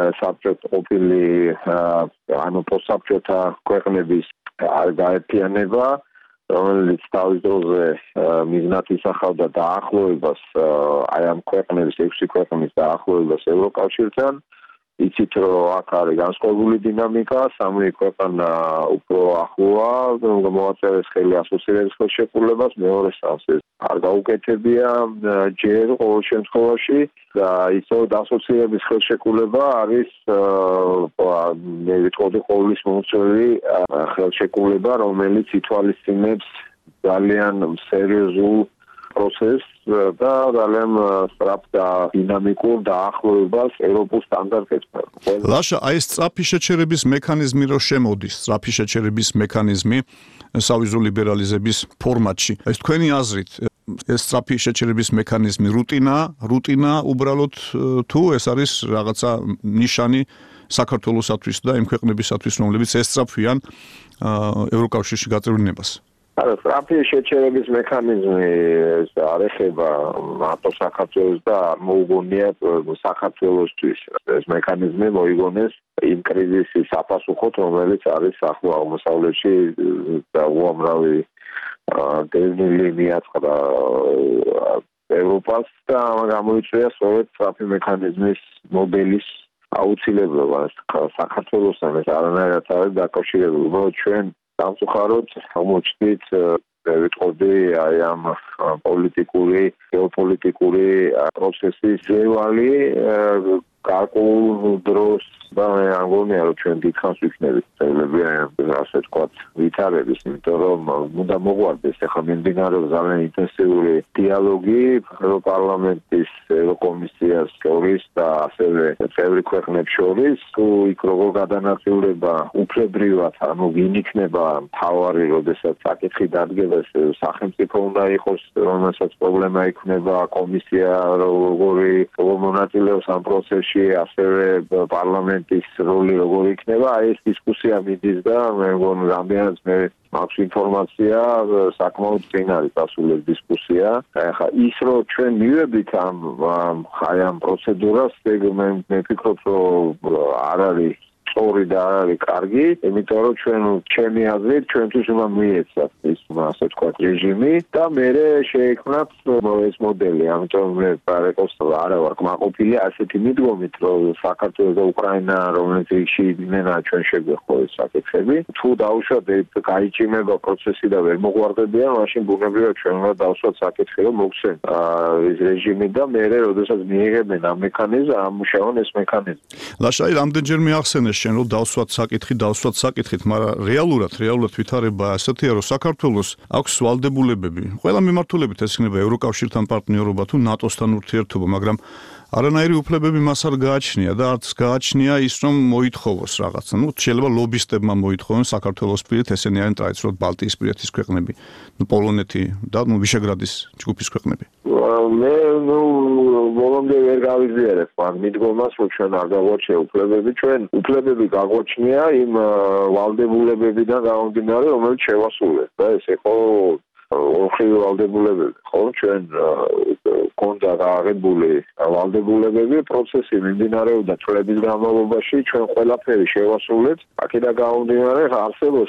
პოსტსაბჭოთა ქვეყნების გაერთიანება, რომელიც თავის დროზე მიზნად ისახავდა დაახლოებას აი ამ ქვეყნების 6 ქვეყნის დაახლოებას ევროკავშირთან. იცით რომ აქ არის განსხვავებული დინამიკა, სამი ქვეყანა უფრო ახლოა, მოაწერეს ხელი ასოცირების ხელშეკრულებას, მეორე სამს არ გაუკეთებია ჯერ ყოველ შემთხვევაში და ისო ასოცირების ხელშეკრულება არის მე ვიტყოდი ყოვლის მომცველი ხელშეკრულება, რომელიც ითვალისწინებს ძალიან სერიოზულ პროცესს და ძალიან სწრაფ და დინამიკურ დაახლოებას ევროპულ სტანდარტებთან. ლაშა, აი ეს სწრაფი შეჩერების მექანიზმი რო შემოდის, სწრაფი შეჩერების მექანიზმი სავიზო ლიბერალიზების ფორმატში. ეს თქვენი აზრით, ეს სწრაფი შეჩერების მექანიზმი რუტინა უბრალოდ თუ ეს არის რაღაცა ნიშანი საქართველოსათვის და იმ ქვეყნებისათვის, რომლებიც ესწრაფვიან ევროკავშირში გაწევრიანებას? სწრაფი შეჩერების მექანიზმი არ ეხება მარტო საქართველოს და არ მოუგონია საქართველოსთვის. ეს მექანიზმი მოიგონეს იმ კრიზისის საფასუხოდ, რომელიც არის ახლო აღმოსავლეთში და უამრავი დევნილი მიაწყდა ევროპას და გამოიწვია სწორედ სწრაფი მექანიზმის მოდელის აუცილებლობა. საქართველოსთან ეს არანაირად არის დაკავშირებული, ჩვენ სამწუხაროდ მოჩდით ვიტყოდი აი ამ პოლიტიკური, გეოპოლიტიკური პროცესის ძევალი გარკვეულ დროს და მე არ მგონია რომ ჩვენ დიდხანს ვიქნებით წევრები ასე ვთქვათ ვითარების, იმიტომ რომ უნდა მოგვარდეს ახლა მიმდინარეობს ძალიან ინტენსიური დიალოგი ევროპარლამენტის, ევროკომისიას შორის და ასევე წევრი ქვეყნებს შორის, თუ იქ როგორ გადანაწილდება უფლებრივად, ანუ ვინ იქნება მთავარი, როდესაც საკითხი დადგება, სახელმწიფო უნდა იყოს, რომელსაც პრობლემა იქნება, კომისია როგორ მონაწილეობს ამ პროცესში, ასევე პარლამენტის როლი როგორ იქნება, აი ეს დისკუსია მიდის და მე მგონი რამდენად მე მაქვს ინფორმაცია, საკმაოდ წინ არის დასრულების დისკუსია. ახლა ის რომ ჩვენ მივედით ამ პროცედურას, მე ვფიქრობ, რომ არ არის სწორი და არ არის კარგი, იმიტომ რომ ჩვენ ჩემი აზრით ჩვენთვის უნდა მიეცათ ის ასე ვთქვათ რეჟიმი და მერე შეექმნათ ეს მოდელი. ამიტომ მე პარეკოს არა ვარ კმაყოფილი ასეთი მიდგომით, რომ საქართველოს და უკრაინა რომელიც რიგში იდგნენ, ჩვენ შეგვეხო ეს საკითხები. თუ დაუშვათ გაიჭიმება პროცესი და ვერ მოგვარდებიან, მაშინ ბუნებრივად ჩვენ უნდა დავსვათ საკითხი, რომ მოგცენ ეს რეჟიმი და მერე როდესაც მიიღებენ ამ მექანიზმს, ამუშავონ ეს მექანიზმი. ლაშა, რამდენჯერ მიახსენეს შენ რომ დავსვათ საკითხით, მაგრამ რეალურად ვითარება ასეთია, რომ საქართველოს აქვს ვალდებულებები. ყველა მიმართულებით ეს იქნება ევროკავშირთან პარტნიორობა თუ ნატოსთან ურთიერთობა, მაგრამ არანაირი უფლებები მას არ გააჩნია და არც გააჩნია ის, რომ მოითხოვოს რაღაცა. შეიძლება ლობისტებმა მოითხოვონ საქართველოს პირით, ესენი არიან ტრადიციულად ბალტიისპირეთის ქვეყნები, პოლონეთი და ვიშეგრადის ჯგუფის ქვეყნები. მე ბოლომდე ვერ გავიზიარებ მაგ მიდგომას, რომ ჩვენ არ გაგვაჩნია უფლებები, ჩვენ უფლებები გაგვაჩნია იმ ვალდებულებებიდან გამომდინარე, რომელიც შევასრულეთ და ეს იყო ორხრივი ვალდებულებები, ხო, ჩვენ კონდა გააღებული ვალდებულებები, პროცესი მიმდინარეობდა წლების განმავლობაში, ჩვენ ყველაფერი შევასრულეთ. აქედან გამომდინარე, არსებობს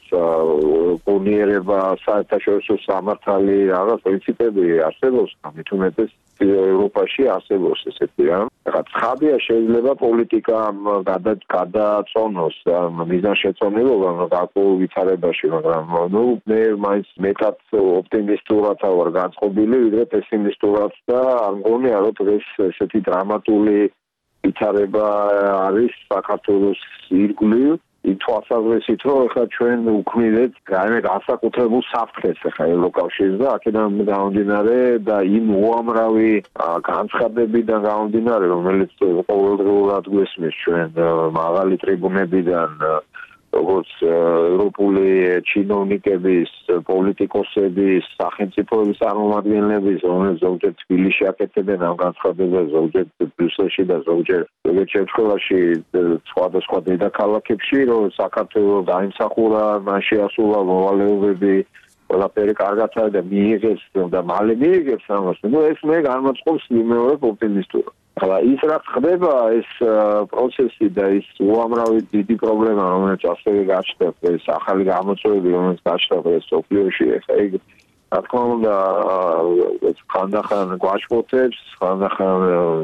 პონიერება, საერთაშორისო სამართალი, რაღაც პრინციპები არსებობს, მით უმეტეს ევროპაში არსებობს ესეთი რამ. ცხადია, შეიძლება პოლიტიკამ გადაწონოს მიზანშეწონილობა გარკვეულ ვითარებაში, მაგრამ მე მაინც მეტად ოპტიმისტურად ვარ განწყობილი, ვიდრე პესიმისტურად და არ მგონია, რომ დღეს ესეთი დრამატული ვითარება არის საქართველოს ირგვლივ. იმ თვალსაზრისით, რომ ახლა ჩვენ უქმნით განსაკუთრებულ საფრთხეს ახლა ევროკავშირს და აქედან გამომდინარე და იმ უამრავი განცხადებიდან გამომდინარე, რომელიც ყოველდღიურად გვესმის ჩვენ მაღალი ტრიბუნებიდან, როგორც ევროპული ჩინოვნიკების, პოლიტიკოსების, სახელმწიფოების წარმომადგენლების, რომელიც ზოგჯერ თბილისში აკეთებენ ამ განცხადებას, ზოგჯერ ბრიუსელში და ზოგჯერ შემთხვევაში სხვადასხვა დედაქალაქებში, რომ საქართველოს დაიმსახურა, მან შეასრულა მოვალეობები, ყველაფერი კარგად არის და მიიღეს და მალე მიიღებს ამას. ეს მე განმაწყობს იმეორებ ოპტიმისტურად. ახლა ის რაც ხდება, ეს პროცესი და ის უამრავი დიდი პრობლემა, რომელიც ასევე გაჩნდა, ეს ახალი გამოწვევები, რომელიც გაჩნდა ეს სოფლიოში, ახლა ეგ რა თქმა უნდა ხანდახან გვაჩვენებს, ხანდახან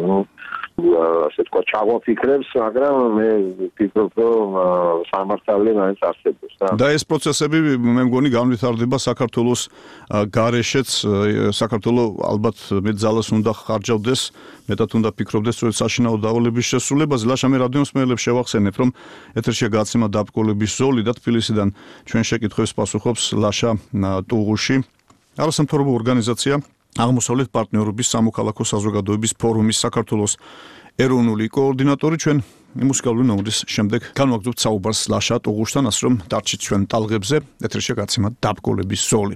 ასე თქვა ჩაგვაფიქრებს, მაგრამ მე ვფიქრობ, რომ სამართალი მაინც არსებობს. და ეს პროცესები მე მგონი განვითარდება საქართველოს გარეშეც, საქართველოს ალბათ მეტ ძალას უნდა ხარჯავდეს, მეტად უნდა ფიქრობდეს სწორედ საშინაო დავალების შესრულებაზე. ლაშა მე რადიომსმენელებს შევახსენებ, რომ ეთერშია გაცემა დაბკოლების ზოლი და თბილისიდან ჩვენ შეკითხვებს პასუხობს ლაშა ტუღუში, არასამთავრობო ორგანიზაცია აღმოსავლეთ პარტნიორობის სამოქალაქო საზოგადოების ფორუმის საქართველოს ეროვნული კოორდინატორი. ჩვენ მუსიკალური ნომრის შემდეგ განვაგრძობთ საუბარს ლაშა ტუღუშთან, ასე რომ დარჩით ჩვენ ტალღებზე, ეთერშია გაცემა დაბკოლების ზოლი.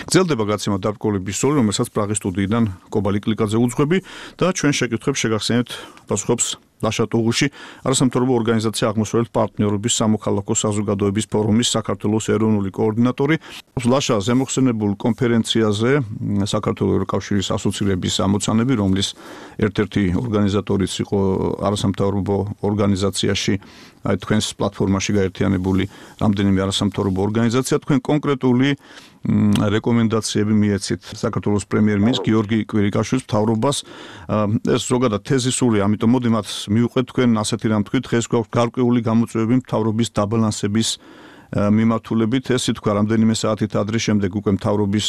გრძელდება გაცემა დარკვეული ბისორი, რომელსაც პრაღის სტუდიიდან კობალი კლიკაძე უძღვები და ჩვენ შეკითხვებს შეგახსენებთ პასუხობს ლაშა ტუღუში, არასამთავრობო ორგანიზაცია აღმოსავლეთ პარტნიორობის სამოქალაქო საზოგადოების ფორუმის საქართველოს ეროვნული კოორდინატორი. ლაშა, ზემოხსენებულ კონფერენციაზე საქართველოს ევროკავშირის ასოცირების ამოცანები, რომლის ერთ-ერთი ორგანიზატორიც იყო არასამთავრობო ორგანიზაციაში, აი თქვენს პლატფორმაში გაერთიანებული რამდენიმე არასამთავრობო ორგანიზაცია, თქვენ კონკრეტული რეკომენდაციები მიეცით საქართველოს პრემიერ-მინისტრ გიორგი კვირიკაშვილის მთავრობას. ეს ზოგადად თეზისურია, ამიტომ მოდი მათ მივუყვეთ თქვენ ასეთი რამ თქვით, დღეს გვაქვს გარკვეული გამოწვევები მთავრობის დაბალანსების მიმართულებით, ეს თქვა რამდენიმე საათით ადრე შემდეგ უკვე მთავრობის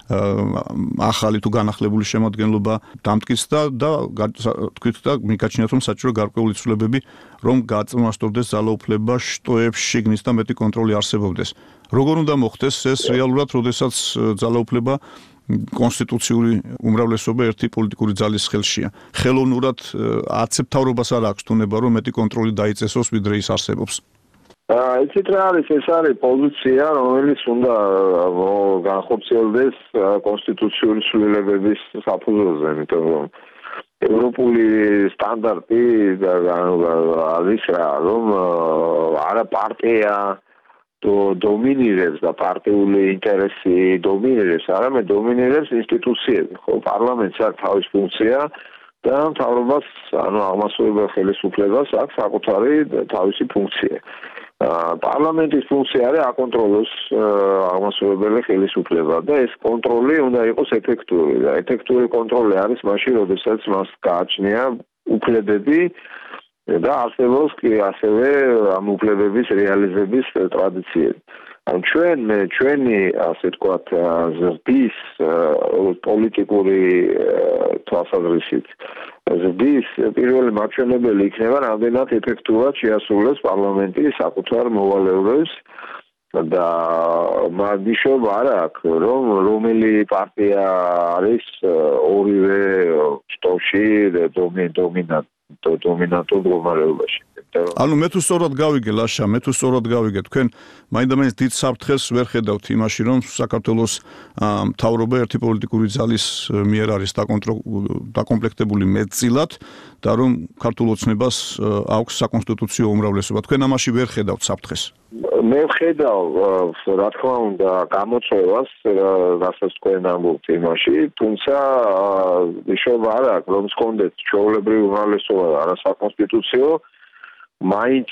ახალი თუ განახლებული შემადგენლობა დამტკიცდა და თქვით და მიგაჩნიათ რომ საჭირო გარკვეული ცვლილებები რომ გაწმასტურდეს ძალაუფლება შტოებს შიგნის და მეტი კონტროლი არსებობდეს. როგორ უნდა მოხდეს ეს რეალურად, როდესაც ძალაუფლება კონსტიტუციური უმრავლესობა ერთი პოლიტიკური ძალის ხელშია. ხელოვნურად არც მთავრობას არ აქვს თუნება რომ მეტი კონტროლი დაიწესოს ვიდრე ის არსებობს. იცით რა არის, ეს არის პოზიცია, რომელიც უნდა განხორციელდეს კონსტიტუციური ცვლილებების საფუძველზე, იმიტომ რომ ევროპული სტანდარტი არის რა, რომ არა პარტია დომინირებს და პარტიული ინტერესი დომინირებს, არამედ დომინირებს ინსტიტუციები. ხო, პარლამენტს აქვს თავის ფუნქცია და მთავრობას, ანუ აღმასრულებელ ხელისუფლებას აქვს საკუთარი თავისი ფუნქცია. პარლამენტის ფუნქცია არის აკონტროლოს აღმასრულებელი ხელისუფლება და ეს კონტროლი უნდა იყოს ეფექტური და ეფექტური კონტროლი არის მაშინ, როდესაც მას გააჩნია უფლებები და არსებობს კი ასევე ამ უფლებების რეალიზების ტრადიციები. ანუ ჩვენი ასე ვთქვათ ზრდის პოლიტიკური თვალსაზრისით ზრდის პირველი მაჩვენებელი იქნება რამდენად ეფექტურად შეასრულებს პარლამენტი საკუთარ მოვალეობებს და მაგიშობ არ აქვს რომ რომელი პარტია არის ორივე შტოში დომინანტურ მდგომარეობაში. ანუ მე თუ სწორად გავიგე ლაშა, თქვენ მაინდამაინც დიდ საფრთხეს ვერ ხედავთ იმაში, რომ საქართველოს მთავრობა ერთი პოლიტიკური ძალის მიერ არის დაკომპლექტებული მეტწილად და რომ ქართულ ოცნებას აქვს საკონსტიტუციო უმრავლესობა. თქვენ ამაში ვერ ხედავთ საფრთხეს? მე ვხედავ, რა თქმა უნდა, გამოწვევას, რასაც თქვენ ამბობთ იმაში, თუმცა ისოვა არ აქვს, რომ სკონდეთ ჩვეულებრივი უმრავლესობა და არასაკონსტიტუციო მაინც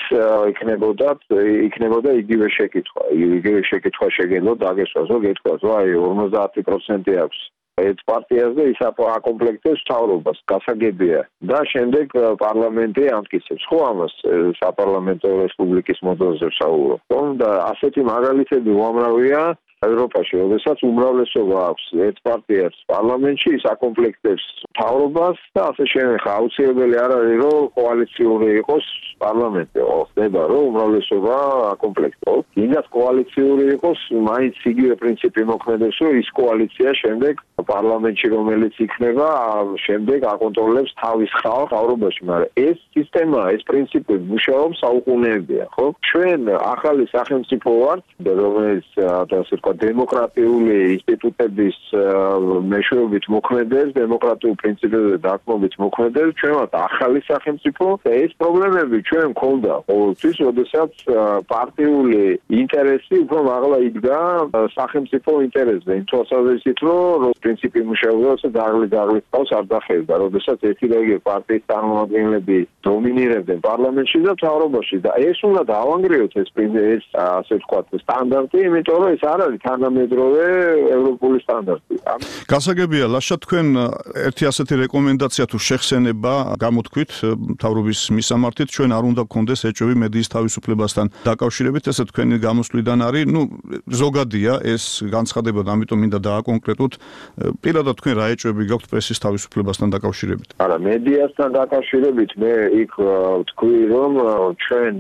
იქნებოდა იგივე შეკითხვა შეგეძლო დაგესვას, რომ გეთქვას, აი 50% აქვს ერთ პარტიაზე ის აკომპლექტებს მთავრობას, გასაგებია და შემდეგ პარლამენტი ამტკიცებს. ხო ამას საპარლამენტო რესპუბლიკის მოდელზე ვსაუბრობ. და ასეთი მაგალითები უამრავია ევროპაში, როდესაც უმრავლესობა აქვს ერთ პარტიას პარლამენტში, ის აკომპლექტებს მთავრობას და ასე შემდეგ. აუცილებელი არ არის, რომ კოალიციური იყოს პარლამენტი, ხდება, რომ უმრავლესობა აკომპლექტოს. იმას კოალიციური იყოს, მაინც იგივე პრინციპი მოქმედებს, რომ ის კოალიცია შემდეგ პარლამენტში რომელიც იქნება, შემდეგ აკონტროლებს თავის ხალხს მთავრობაში, მაგრამ ეს სისტემა, ეს პრინციპი მუშაობს საუკუნეებია, ხო? ჩვენ ახალი სახელმწიფო ვართ, რომელიც ასე ვთქვათ დემოკრატიული ინსტიტუტების მეშვეობით მოქმედებს, დემოკრატიულ პრინციპებზე დაყრდნობით მოქმედებს, ჩვენ ვართ ახალი სახელმწიფო და ეს პრობლემები ჩვენ მქონდა ყოველთვის, როდესაც პარტიული ინტერესი უფრო მაღლა იდგა სახელმწიფო ინტერესზე. იმ თვალსაზრისით, რომ პრინციპი მუშაობს და დაღლით თავს არ დახევდა, როდესაც ერთი და იგივე პარტიის წარმომადგენლები დომინირებდნენ პარლამენტში და მთავრობაში და ეს უნდა დავანგრიოთ ეს ასე ვთქვათ სტანდარტი, იმიტომ რომ ეს არ არის თანამედროვე ევროპული სტანდარტი. გასაგებია, ლაშა, თქვენ ერთი ასეთი რეკომენდაცია თუ შეხსენება გამოთქვით მთავრობის მისამართით, ჩვენ არ უნდა გქონდეს ეჭვები მედიის თავისუფლებასთან დაკავშირებით, ესე თქვენი გამოსვლიდან არის, ზოგადია ეს განცხადება და ამიტომ მინდა დააკონკრეტოთ. პირადად თქვენ რა ეჭვები გაქვთ პრესის თავისუფლებასთან დაკავშირებით? არა, მედიასთან დაკავშირებით მე იქ ვთქვი, რომ ჩვენ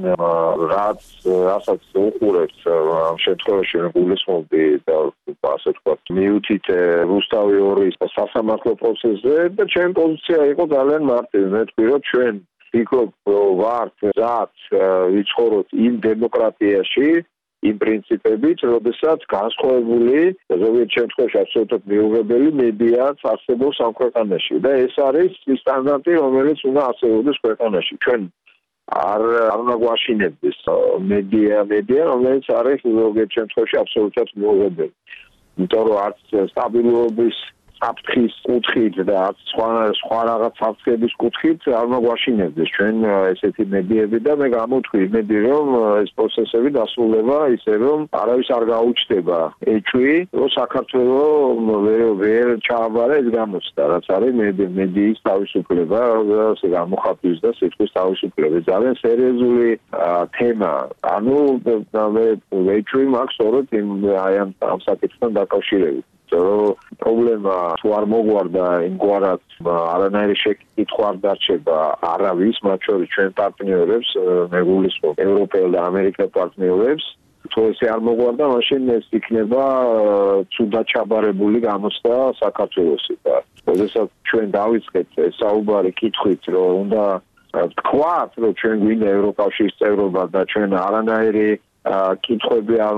რასაც უყურებთ ამ შემთხვევაში გულისხმობდი და ასე ვთქვათ, მიუთით რუსთავი 2-ის სასამართლო პროცესზე და ჩემი პოზიცია იყო ძალიან მარტივი. მე ვთქვი, რომ ჩვენ ვართ, რაც ვიცხოვროთ იმ დემოკრატიაში, იმ პრინციპებით, როდესაც განსხვავებული, ზოგიერთ შემთხვევაში აბსოლუტურად მიუღებელი მედიაც არსებობს ამ ქვეყანაში და ეს არის ის სტანდარტი, რომელიც უნდა არსებობდეს ქვეყანაში. ჩვენ არ უნდა გვაშინებდეს მედია, რომელიც არის ზოგიერთ შემთხვევაში აბსოლუტურად მიუღებელი. იმიტომ რომ არც სტაბილურობის საფრთხის კუთხით და არც სხვა რაღაც საფრთხების კუთხით არ უნდა გვაშინებდეს ჩვენ ესეთი მედიები და მე გამოვთქვი იმედი რომ ეს პროცესები დასრულდება ისე რომ არავის არ გაუჩნდება ეჭვი რომ საქართველოს ვერ ჩააბარა ეს გამოცდა რაც არის მედიის თავისუფლება და გამოხატვის და სიტყვის თავისუფლება ძალიან სერიოზული თემა ანუ მე ეჭვი მაქვს სწორედ ამ საკითხთან დაკავშირებით პრობლემა თუ არ მოგვარდა იმგვარად არანაირი შეკითხვა არ დარჩება არავის მათ შორის ჩვენ პარტნიორებს მეგულისხმობ ევროპელ და ამერიკელ პარტნიორებს თუ ესე არ მოგვარდა მაშინ ეს იქნება ცუდად ჩაბარებული გამოცდა საქართველოსი და როდესაც ჩვენ დავიწყეთ საუბარი კითხვით რომ უნდა თქვათ რომ ჩვენ გვინდა ევროკავშირის წევრობა და ჩვენ არანაირი კითხვები არ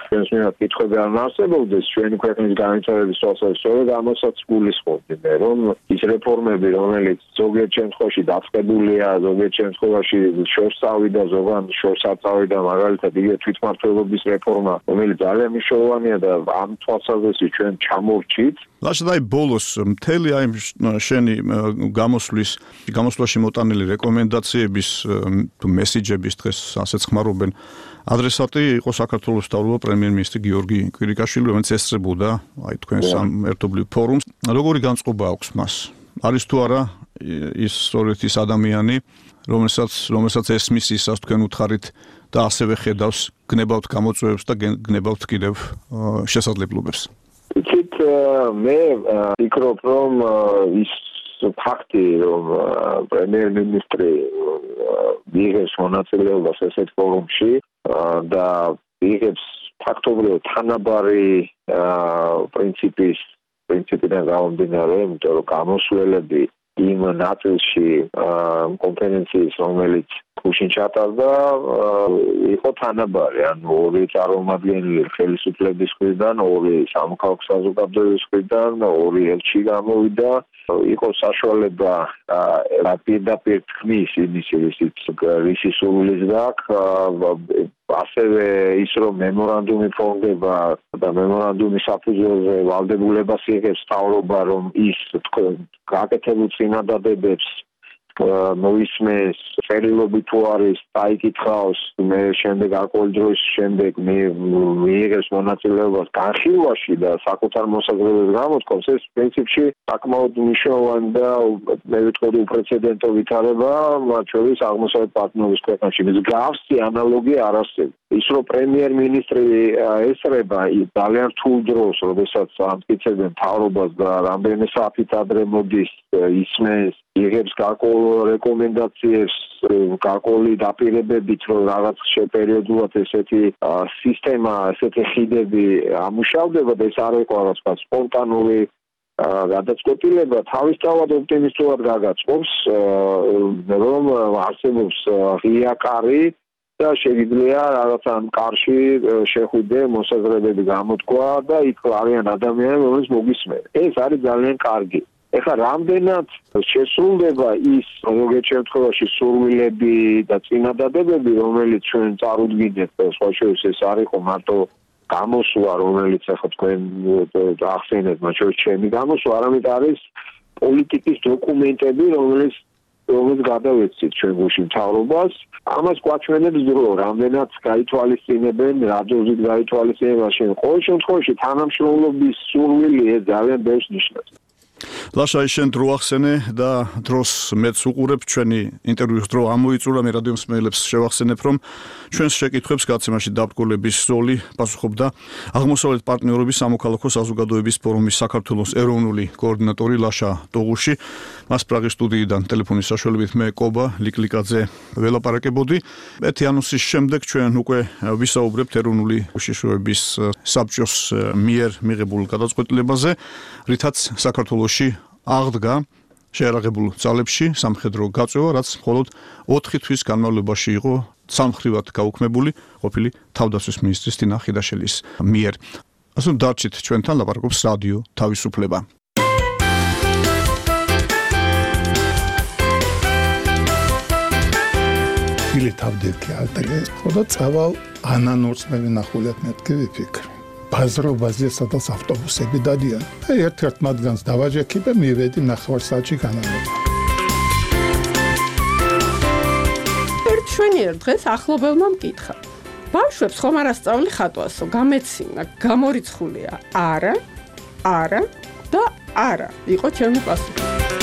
არსებობდეს ჩვენი ქვეყნის განვითარების თვალსაზრისით ამასაც გულისხმობდი მე რომ ის რეფორმები რომელიც ზოგიერთ შემთხვევაში დაწყებულია ზოგიერთ შემთხვევაში შორს წავიდა ზოგან შორს არ წავიდა მაგალითად იგივე თვითმმართველობის რეფორმა რომელიც ძალიან მნიშვნელოვანია და ამ თვალსაზრისით ჩვენ ჩამორჩით ლაშა და ბოლოს მთელი აი შენი გამოსვლაში მოტანილი რეკომენდაციების თუ მესიჯების დღეს ასეც ხმარობენ ადრესატი იყო საქართველოს მთავრობა პრემიერ-მინისტრი გიორგი კვირიკაშვილი, რომელიც ესწრებოდა აი თქვენს ამ ერთობლივ ფორუმს. როგორი განწყობა აქვს მას? არის თუ არა ის სწორედ ის ადამიანი, რომელსაც ესმის ისაც თქვენ უთხარით და ასევე ხედავს გნებავთ გამოწვევებს და გნებავთ კიდევ შესაძლებლობებს. იცით, მე ვფიქრობ, რომ ის ფაქტი, რომ პრემიერ-მინისტრი იღებს მონაწილეობას ესეთ ფორუმში და იღებს ფაქტობრივად თანაბარი პრინციპიდან გამომდინარე, იმიტომ რომ გამოსვლელები იმ ნაწილში კონფერენციის, რომელიც გუშინ ჩატარდა, იყო თანაბარი, ანუ ორი წარმომადგენელი ხელისუფლების მხრიდან, ორი სამოქალაქო საზოგადოების მხრიდან, ორი ელჩი გამოვიდა. იყო საშუალება პირდაპირ თქმის ისი სურვილის გაქვს ასევე ის რომ მემორანდუმი ფორმდება და მემორანდუმის საფუძველზე ვალდებულებას იღებს მთავრობა რომ ის გაკეთებულ წინადადებებს მოისმენს წერილობით თუ არის დაიკითხავს მე შემდეგ გარკვეული დროის შემდეგ მიიღებს მონაწილეობას განხილვაში და საკუთარ მოსაზრებებს გამოთქვამს ეს პრინციპში საკმაოდ მნიშვნელოვანი და მე ვიტყოდი უპრეცედენტო ვითარება მათ შორის აღმოსავლეთ პარტნიორობის ქვეყანაში მსგავსი ანალოგია არ არსებობს ის რომ პრემიერ-მინისტრი ესწრება ძალიან რთულ დროს როდესაც ამტკიცებენ მთავრობას და რამდენიმე საათით ადრე მოდის ისმენს იღებს გარკვეულ რეკომენდაციებს, გარკვეული დაპირებებით, რომ რაღაც პერიოდულად ესეთი სისტემა, ესეთი ხიდები ამუშავდება და ეს არ იყო რაღაც სპონტანური გადაწყვეტილება, თავისთავად ოპტიმისტურად გაგაწყობს, რომ არსებობს ღია კარი და შეიძლება რაღაც ამ კარში შეხვიდე მოსაზრებები გამოთქვა და იქ არიან ადამიანები, რომლებიც მოგისმენთ. ეს არის ძალიან კარგი. ეხლა რამდენად შესრულდება ის ზოგიერთ შემთხვევაში სურვილები და წინადადებები, რომელიც ჩვენ წარუდგინეთ, სხვა შორის ეს არ იყო მარტო გამოსვლა, რომელიც ახლა თქვენ ახსენეთ, მათ შორის ჩემი გამოსვლა, არამედ არის პოლიტიკის დოკუმენტები, რომელიც გადავეცით ჩვენ გუშინ მთავრობას. ამას გვაჩვენებს დრო, რამდენად გაითვალისწინებენ, რა დოზით გაითვალისწინებენ, მაშინ ყოველ შემთხვევაში თანამშრომლობის სურვილი ეს ძალიან ბევრს ნიშნავს. ლაშა შენ დრო ახსენე და დროს მეც უყურებ ჩვენი ინტერვიუს დრო ამოიწურა მე რადიო მსმენელებს შევახსენებ რომ ჩვენს შეკითხვებს გაცემაში დაბრკოლების როლი პასუხობდა აღმოსავლეთ პარტნიორობის სამოქალაქო საზოგადოების ფორუმის საქართველოს ეროვნული კოორდინატორი ლაშა ტოღუში მას პრაღის სტუდიიდან ტელეფონის საშუალებით მე კობა ლიკლიკაძე ველაპარაკებოდი ერთი ანონსის შემდეგ ჩვენ უკვე ვისაუბრებთ ეროვნული უშიშროების საბჭოს მიერ მიღებულ გადაწყვეტილებაზე რითაც საქართველოში აღდგა შეიარაღებულ ძალებში სამხედრო გაწევა, რაც მხოლოდ 4 თვის განმავლობაში იყო სამხრივად გაუქმებული ყოფილი თავდაცვის მინისტრის ტინა ხიდაშელის მიერ. ასე რომ დარჩით ჩვენთან, ლაპარაკობს რადიო თავისუფლება. Ili თავდექი ალტეგეს ხოდა წავალ ანანურსმევი ნახულიათ მეთქი ვიფიქრე. ბაზრობაზე სადაც ავტობუსები დადიან. და ერთ-ერთ მათგანს დავაჯექი და მივედი ნახევარსაათში განამება. შვენიერ დღეს ახლობელმა მკითხა. ბავშვებს ხომ არ ასწავლი ხატვასო, გამეცინა, გამორიცხულია. არა და არა. იყო ჩემი პასუხი.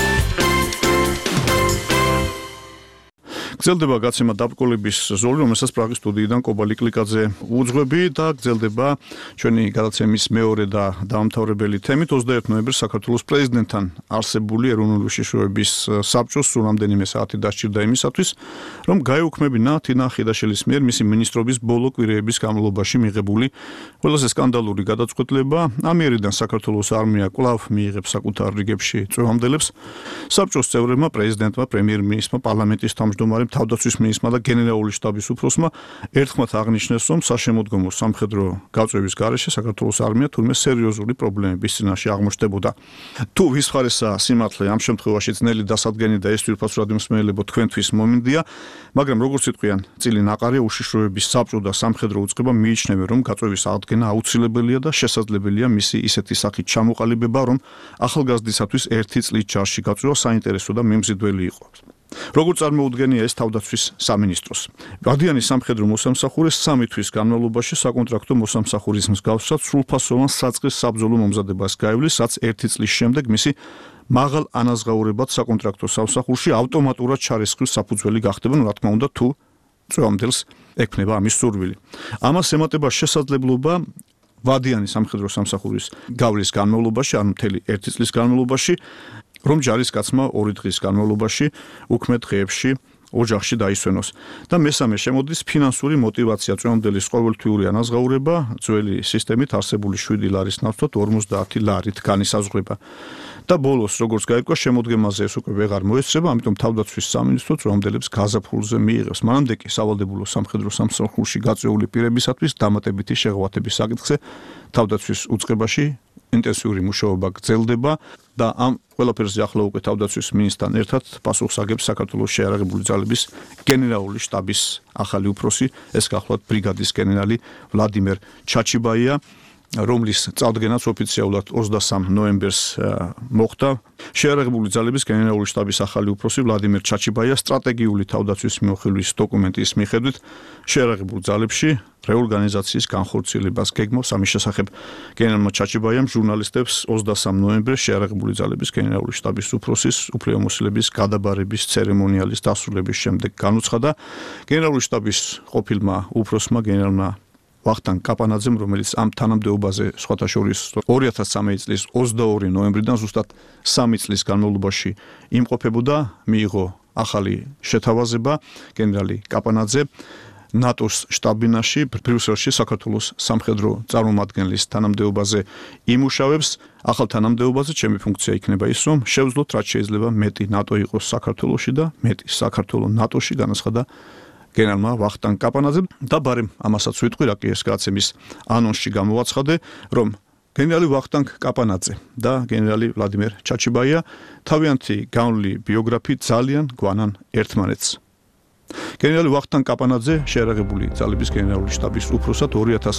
გრძელდება გაცემა დაბრკოლების ზოლი, რომელსაც პრაღის სტუდიიდან კობალი კლიკაძე უძღვები და გრძელდება ჩვენი გადაცემის მეორე და დაამთავრებელი თემით 21 ნოემბერს საქართველოს პრეზიდენტთან არსებული ეროვნული უშიშროების საბჭოს სულ რამდენიმე საათი დასჭირდა იმისათვის, რომ გაეუქმებინა თინა ხიდაშელის მიერ მისი მინისტრობის ბოლო კვირეების განმავლობაში მიღებული ყველაზე სკანდალური გადაწყვეტილება. ამიერიდან საქართველოს არმია კვლავ მიიღებს საკუთარ რიგებში წვევამდელებს. საბჭოს წევრებმა, პრეზიდენტმა, პრემიერ-მინისტრმა, პარლამენტის თავმჯდომარემ, თავდაცვის მინისტრმა და გენერალური შტაბის უფროსმა ერთხმად აღნიშნეს, რომ საშემოდგომო სამხედრო გაწევის გარეშე საქართველოს არმია თურმე სერიოზული პრობლემების წინაშე აღმოჩნდებოდა. თუ ვის მხარესაა სიმართლე, ამ შემთხვევაში ძნელი დასადგენი და ეს თვითფასურად მსმენელებო თქვენთვის მომინდია, მაგრამ როგორც იტყვიან წილი ნაყარია, უშიშროების საბჭო და სამხედრო უწყება მიიჩნევენ, რომ გაწევის აღდგენა აუცილებელია და შესაძლებელია მისი ისეთი სახით ჩამოყალიბება, რომ ახალგაზრდისათვის 1 წლის ჯარში გაწევა საინტერესო და მიმზიდველი იყო. როგორც წარმოუდგენია ეს თავდაცვის სამინისტროს. ვადიანის სამხედრო მოსამსახურეს 3 თვის განმავლობაში საკონტრაქტო მოსამსახურის მსგავსად სრულფასოვან საწყის საბრძოლო მომზადებას გაივლის, რაც 1 წლის შემდეგ მისი მაღალ ანაზღაურებად საკონტრაქტო სამსახურში ავტომატურად ჩარისხვის საფუძველი გახდება, რა თქმა უნდა, თუ წვევამდელს ექმნება ამის სურვილი. ამას ემატება შესაძლებლობა ვადიანის სამხედრო სამსახურის გავლის განმავლობაში, ანუ მთელი 1 წლის განმავლობაში, რომ ჯარისკაცმა 2 დღის განმავლობაში უქმე დღეებში ოჯახში დაისვენოს. და მესამე შემოდის ფინანსური мотиваცია, წვევამდელის ყოველთვიური ანაზღაურება, ძველი სისტემით არსებული 7 ლარის ნაცვლად 50 ლარით განისაზღვრება. და ბოლოს, როგორც გაირკვა, შემოდგომაზე ეს უკვე ვეღარ მოეცრება, ამიტომ თავდაცვის სამინისტრო წვევამდელებს გაზაფხულზე მიიღებს. მანამდე კი სავალდებულო სამხედრო სამსახურში გაწეული პირებისათვის დამატებითი შეღავათების საკითხზე თავდაცვის უწყებაში ინტენსიური მუშაობა გრძელდება და ამ ყველაფერზე ახლა უკვე თავდაცვის მინისტრთან ერთად პასუხს აგებს საქართველოს შეიარაღებული ძალების გენერალური შტაბის ახალი უფროსი, ეს გახლავთ ბრიგადის გენერალი ვლადიმერ ჩაჩიბაია, რომლის წარდგენაც ოფიციალურად 23 ნოემბერს მოხდა. შეიარაღებული ძალების გენერალური შტაბის ახალი უფროსი ვლადიმერ ჩაჩიბაია სტრატეგიული თავდაცვის მიმოხილვის დოკუმენტის მიხედვით შეიარაღებულ ძალებში რეორგანიზაციის განხორციელებას გეგმავს. ამის შესახებ გენერალმა ჩაჩიბაიამ ჟურნალისტებს 23 ნოემბერს შეიარაღებული ძალების გენერალური შტაბის უფროსის უფლებამოსილების გადაბარების ცერემონიალის დასრულების შემდეგ განუცხადა. გენერალური შტაბის ყოფილმა უფროსმა გენერალმა ვახტანგ კაპანაძემ, რომელიც ამ თანამდებობაზე სხვათა შორის 2013 წლის 22 ნოემბრიდან ზუსტად 3 წლის განმავლობაში იმყოფებოდა, მიიღო ახალი შეთავაზება. გენერალი კაპანაძე ნატოს შტაბ-ბინაში ბრიუსელში საქართველოს სამხედრო წარმომადგენლის თანამდებობაზე იმუშავებს. ახალ თანამდებობაზე ჩემი ფუნქცია იქნება ის, რომ შევძლოთ რაც შეიძლება მეტი ნატო იყოს საქართველოში და მეტი საქართველო ნატოში, განაცხადა გენერალმა ვახტანგ კაპანაძემ. და ბარემ ამასაც ვიტყვი, რა კი ეს გადაცემის ანონსში გამოვაცხადე, რომ გენერალი ვახტანგ კაპანაძე და გენერალი ვლადიმერ ჩაჩიბაია თავიანთი განვლილი ბიოგრაფიით ძალიან გვანან ერთმანეთს. გენერალი ვახტანგ კაპანაძე შეიარაღებული ძალების გენერალური შტაბის უფროსად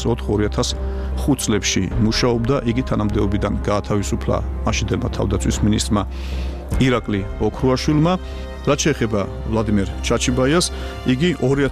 2004-2005 წლებში მუშაობდა. იგი თანამდებობიდან გაათავისუფლა მაშინდელმა თავდაცვის მინისტრმა ირაკლი ოქრუაშვილმა. რაც შეეხება ვლადიმერ ჩაჩიბაიას, იგი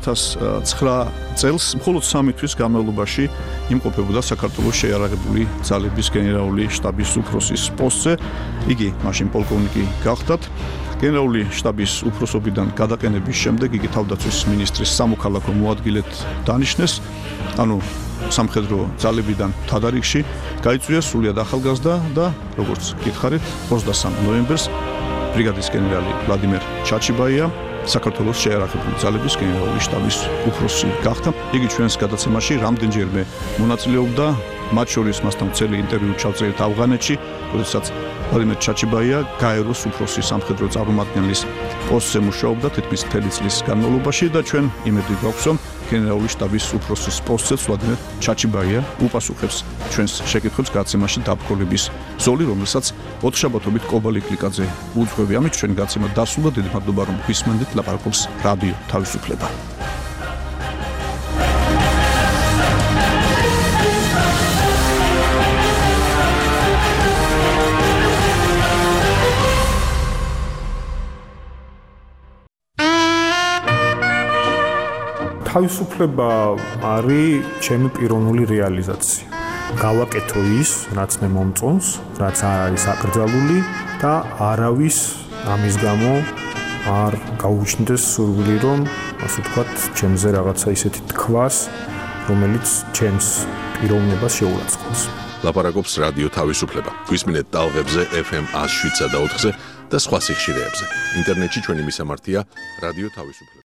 2009 წელს მხოლოდ 3 თვის განმავლობაში იმყოფებოდა საქართველოს შეიარაღებული ძალების გენერალური შტაბის უფროსის პოსტზე. იგი მაშინ პოლკოვნიკი გახდათ. გენერალური შტაბის უფროსობიდან გადაყენების შემდეგ იგი თავდაცვის მინისტრის სამოქალაქო მოადგილედ დანიშნეს, ანუ სამხედრო ძალებიდან თადარიგში გაიწვია სრულიად ახალგაზრდა და როგორც გითხარით 23 ნოემბერს ბრიგადის გენერალი ვლადიმერ ჩაჩიბაია საქართველოს შეიარაღებული ძალების გენერალური შტაბის უფროსი გახდა. იგი ჩვენს გადაცემაში რამდენჯერმე მონაწილეობდა, მათ შორის მასთან მთელი ინტერვიუ ჩავწერეთ ავღანეთში, როდესაც ვლადიმერ ჩაჩიბაია გაეროს უფროსი სამხედრო წარმომადგენლის პოსტზე მუშაობდა თითქმის მთელი წლის განმავლობაში და ჩვენ იმედი გვაქვს, რომ გენერალური შტაბის უფროსის პოსტზეც ვლადიმერ ჩაჩიბაია უპასუხებს ჩვენს შეკითხვებს გადაცემაში დაბრკოლების ზოლი, რომელსაც ოთხშაბათობით კობალი კლიკაძე უძღვევი. ამით ჩვენ გადაცემა დასრულდა. დიდი მადლობა რომ გვისმენდით. ლაპარაკობს რადიო თავისუფლება. თავისუფლება არის ჩემი პიროვნული რეალიზაცია. გავაკეთო ის, რაც მე მომწონს, რაც არ არის აკრძალული და არავის ამის გამო არ გაუჩნდეს სურვილი, რომ ასე ვთქვათ, ჩემზე რაღაცა ისეთი თქვას, რომელიც ჩემს პიროვნებას შეურაცხყოფს. ლაპარაკობს რადიო თავისუფლება. გვისმინეთ ტალღებზე FM 107 და 4-ზე და სხვა სიხშირეებზე. ინტერნეტში ჩვენი მისამართია რადიო თავისუფლება.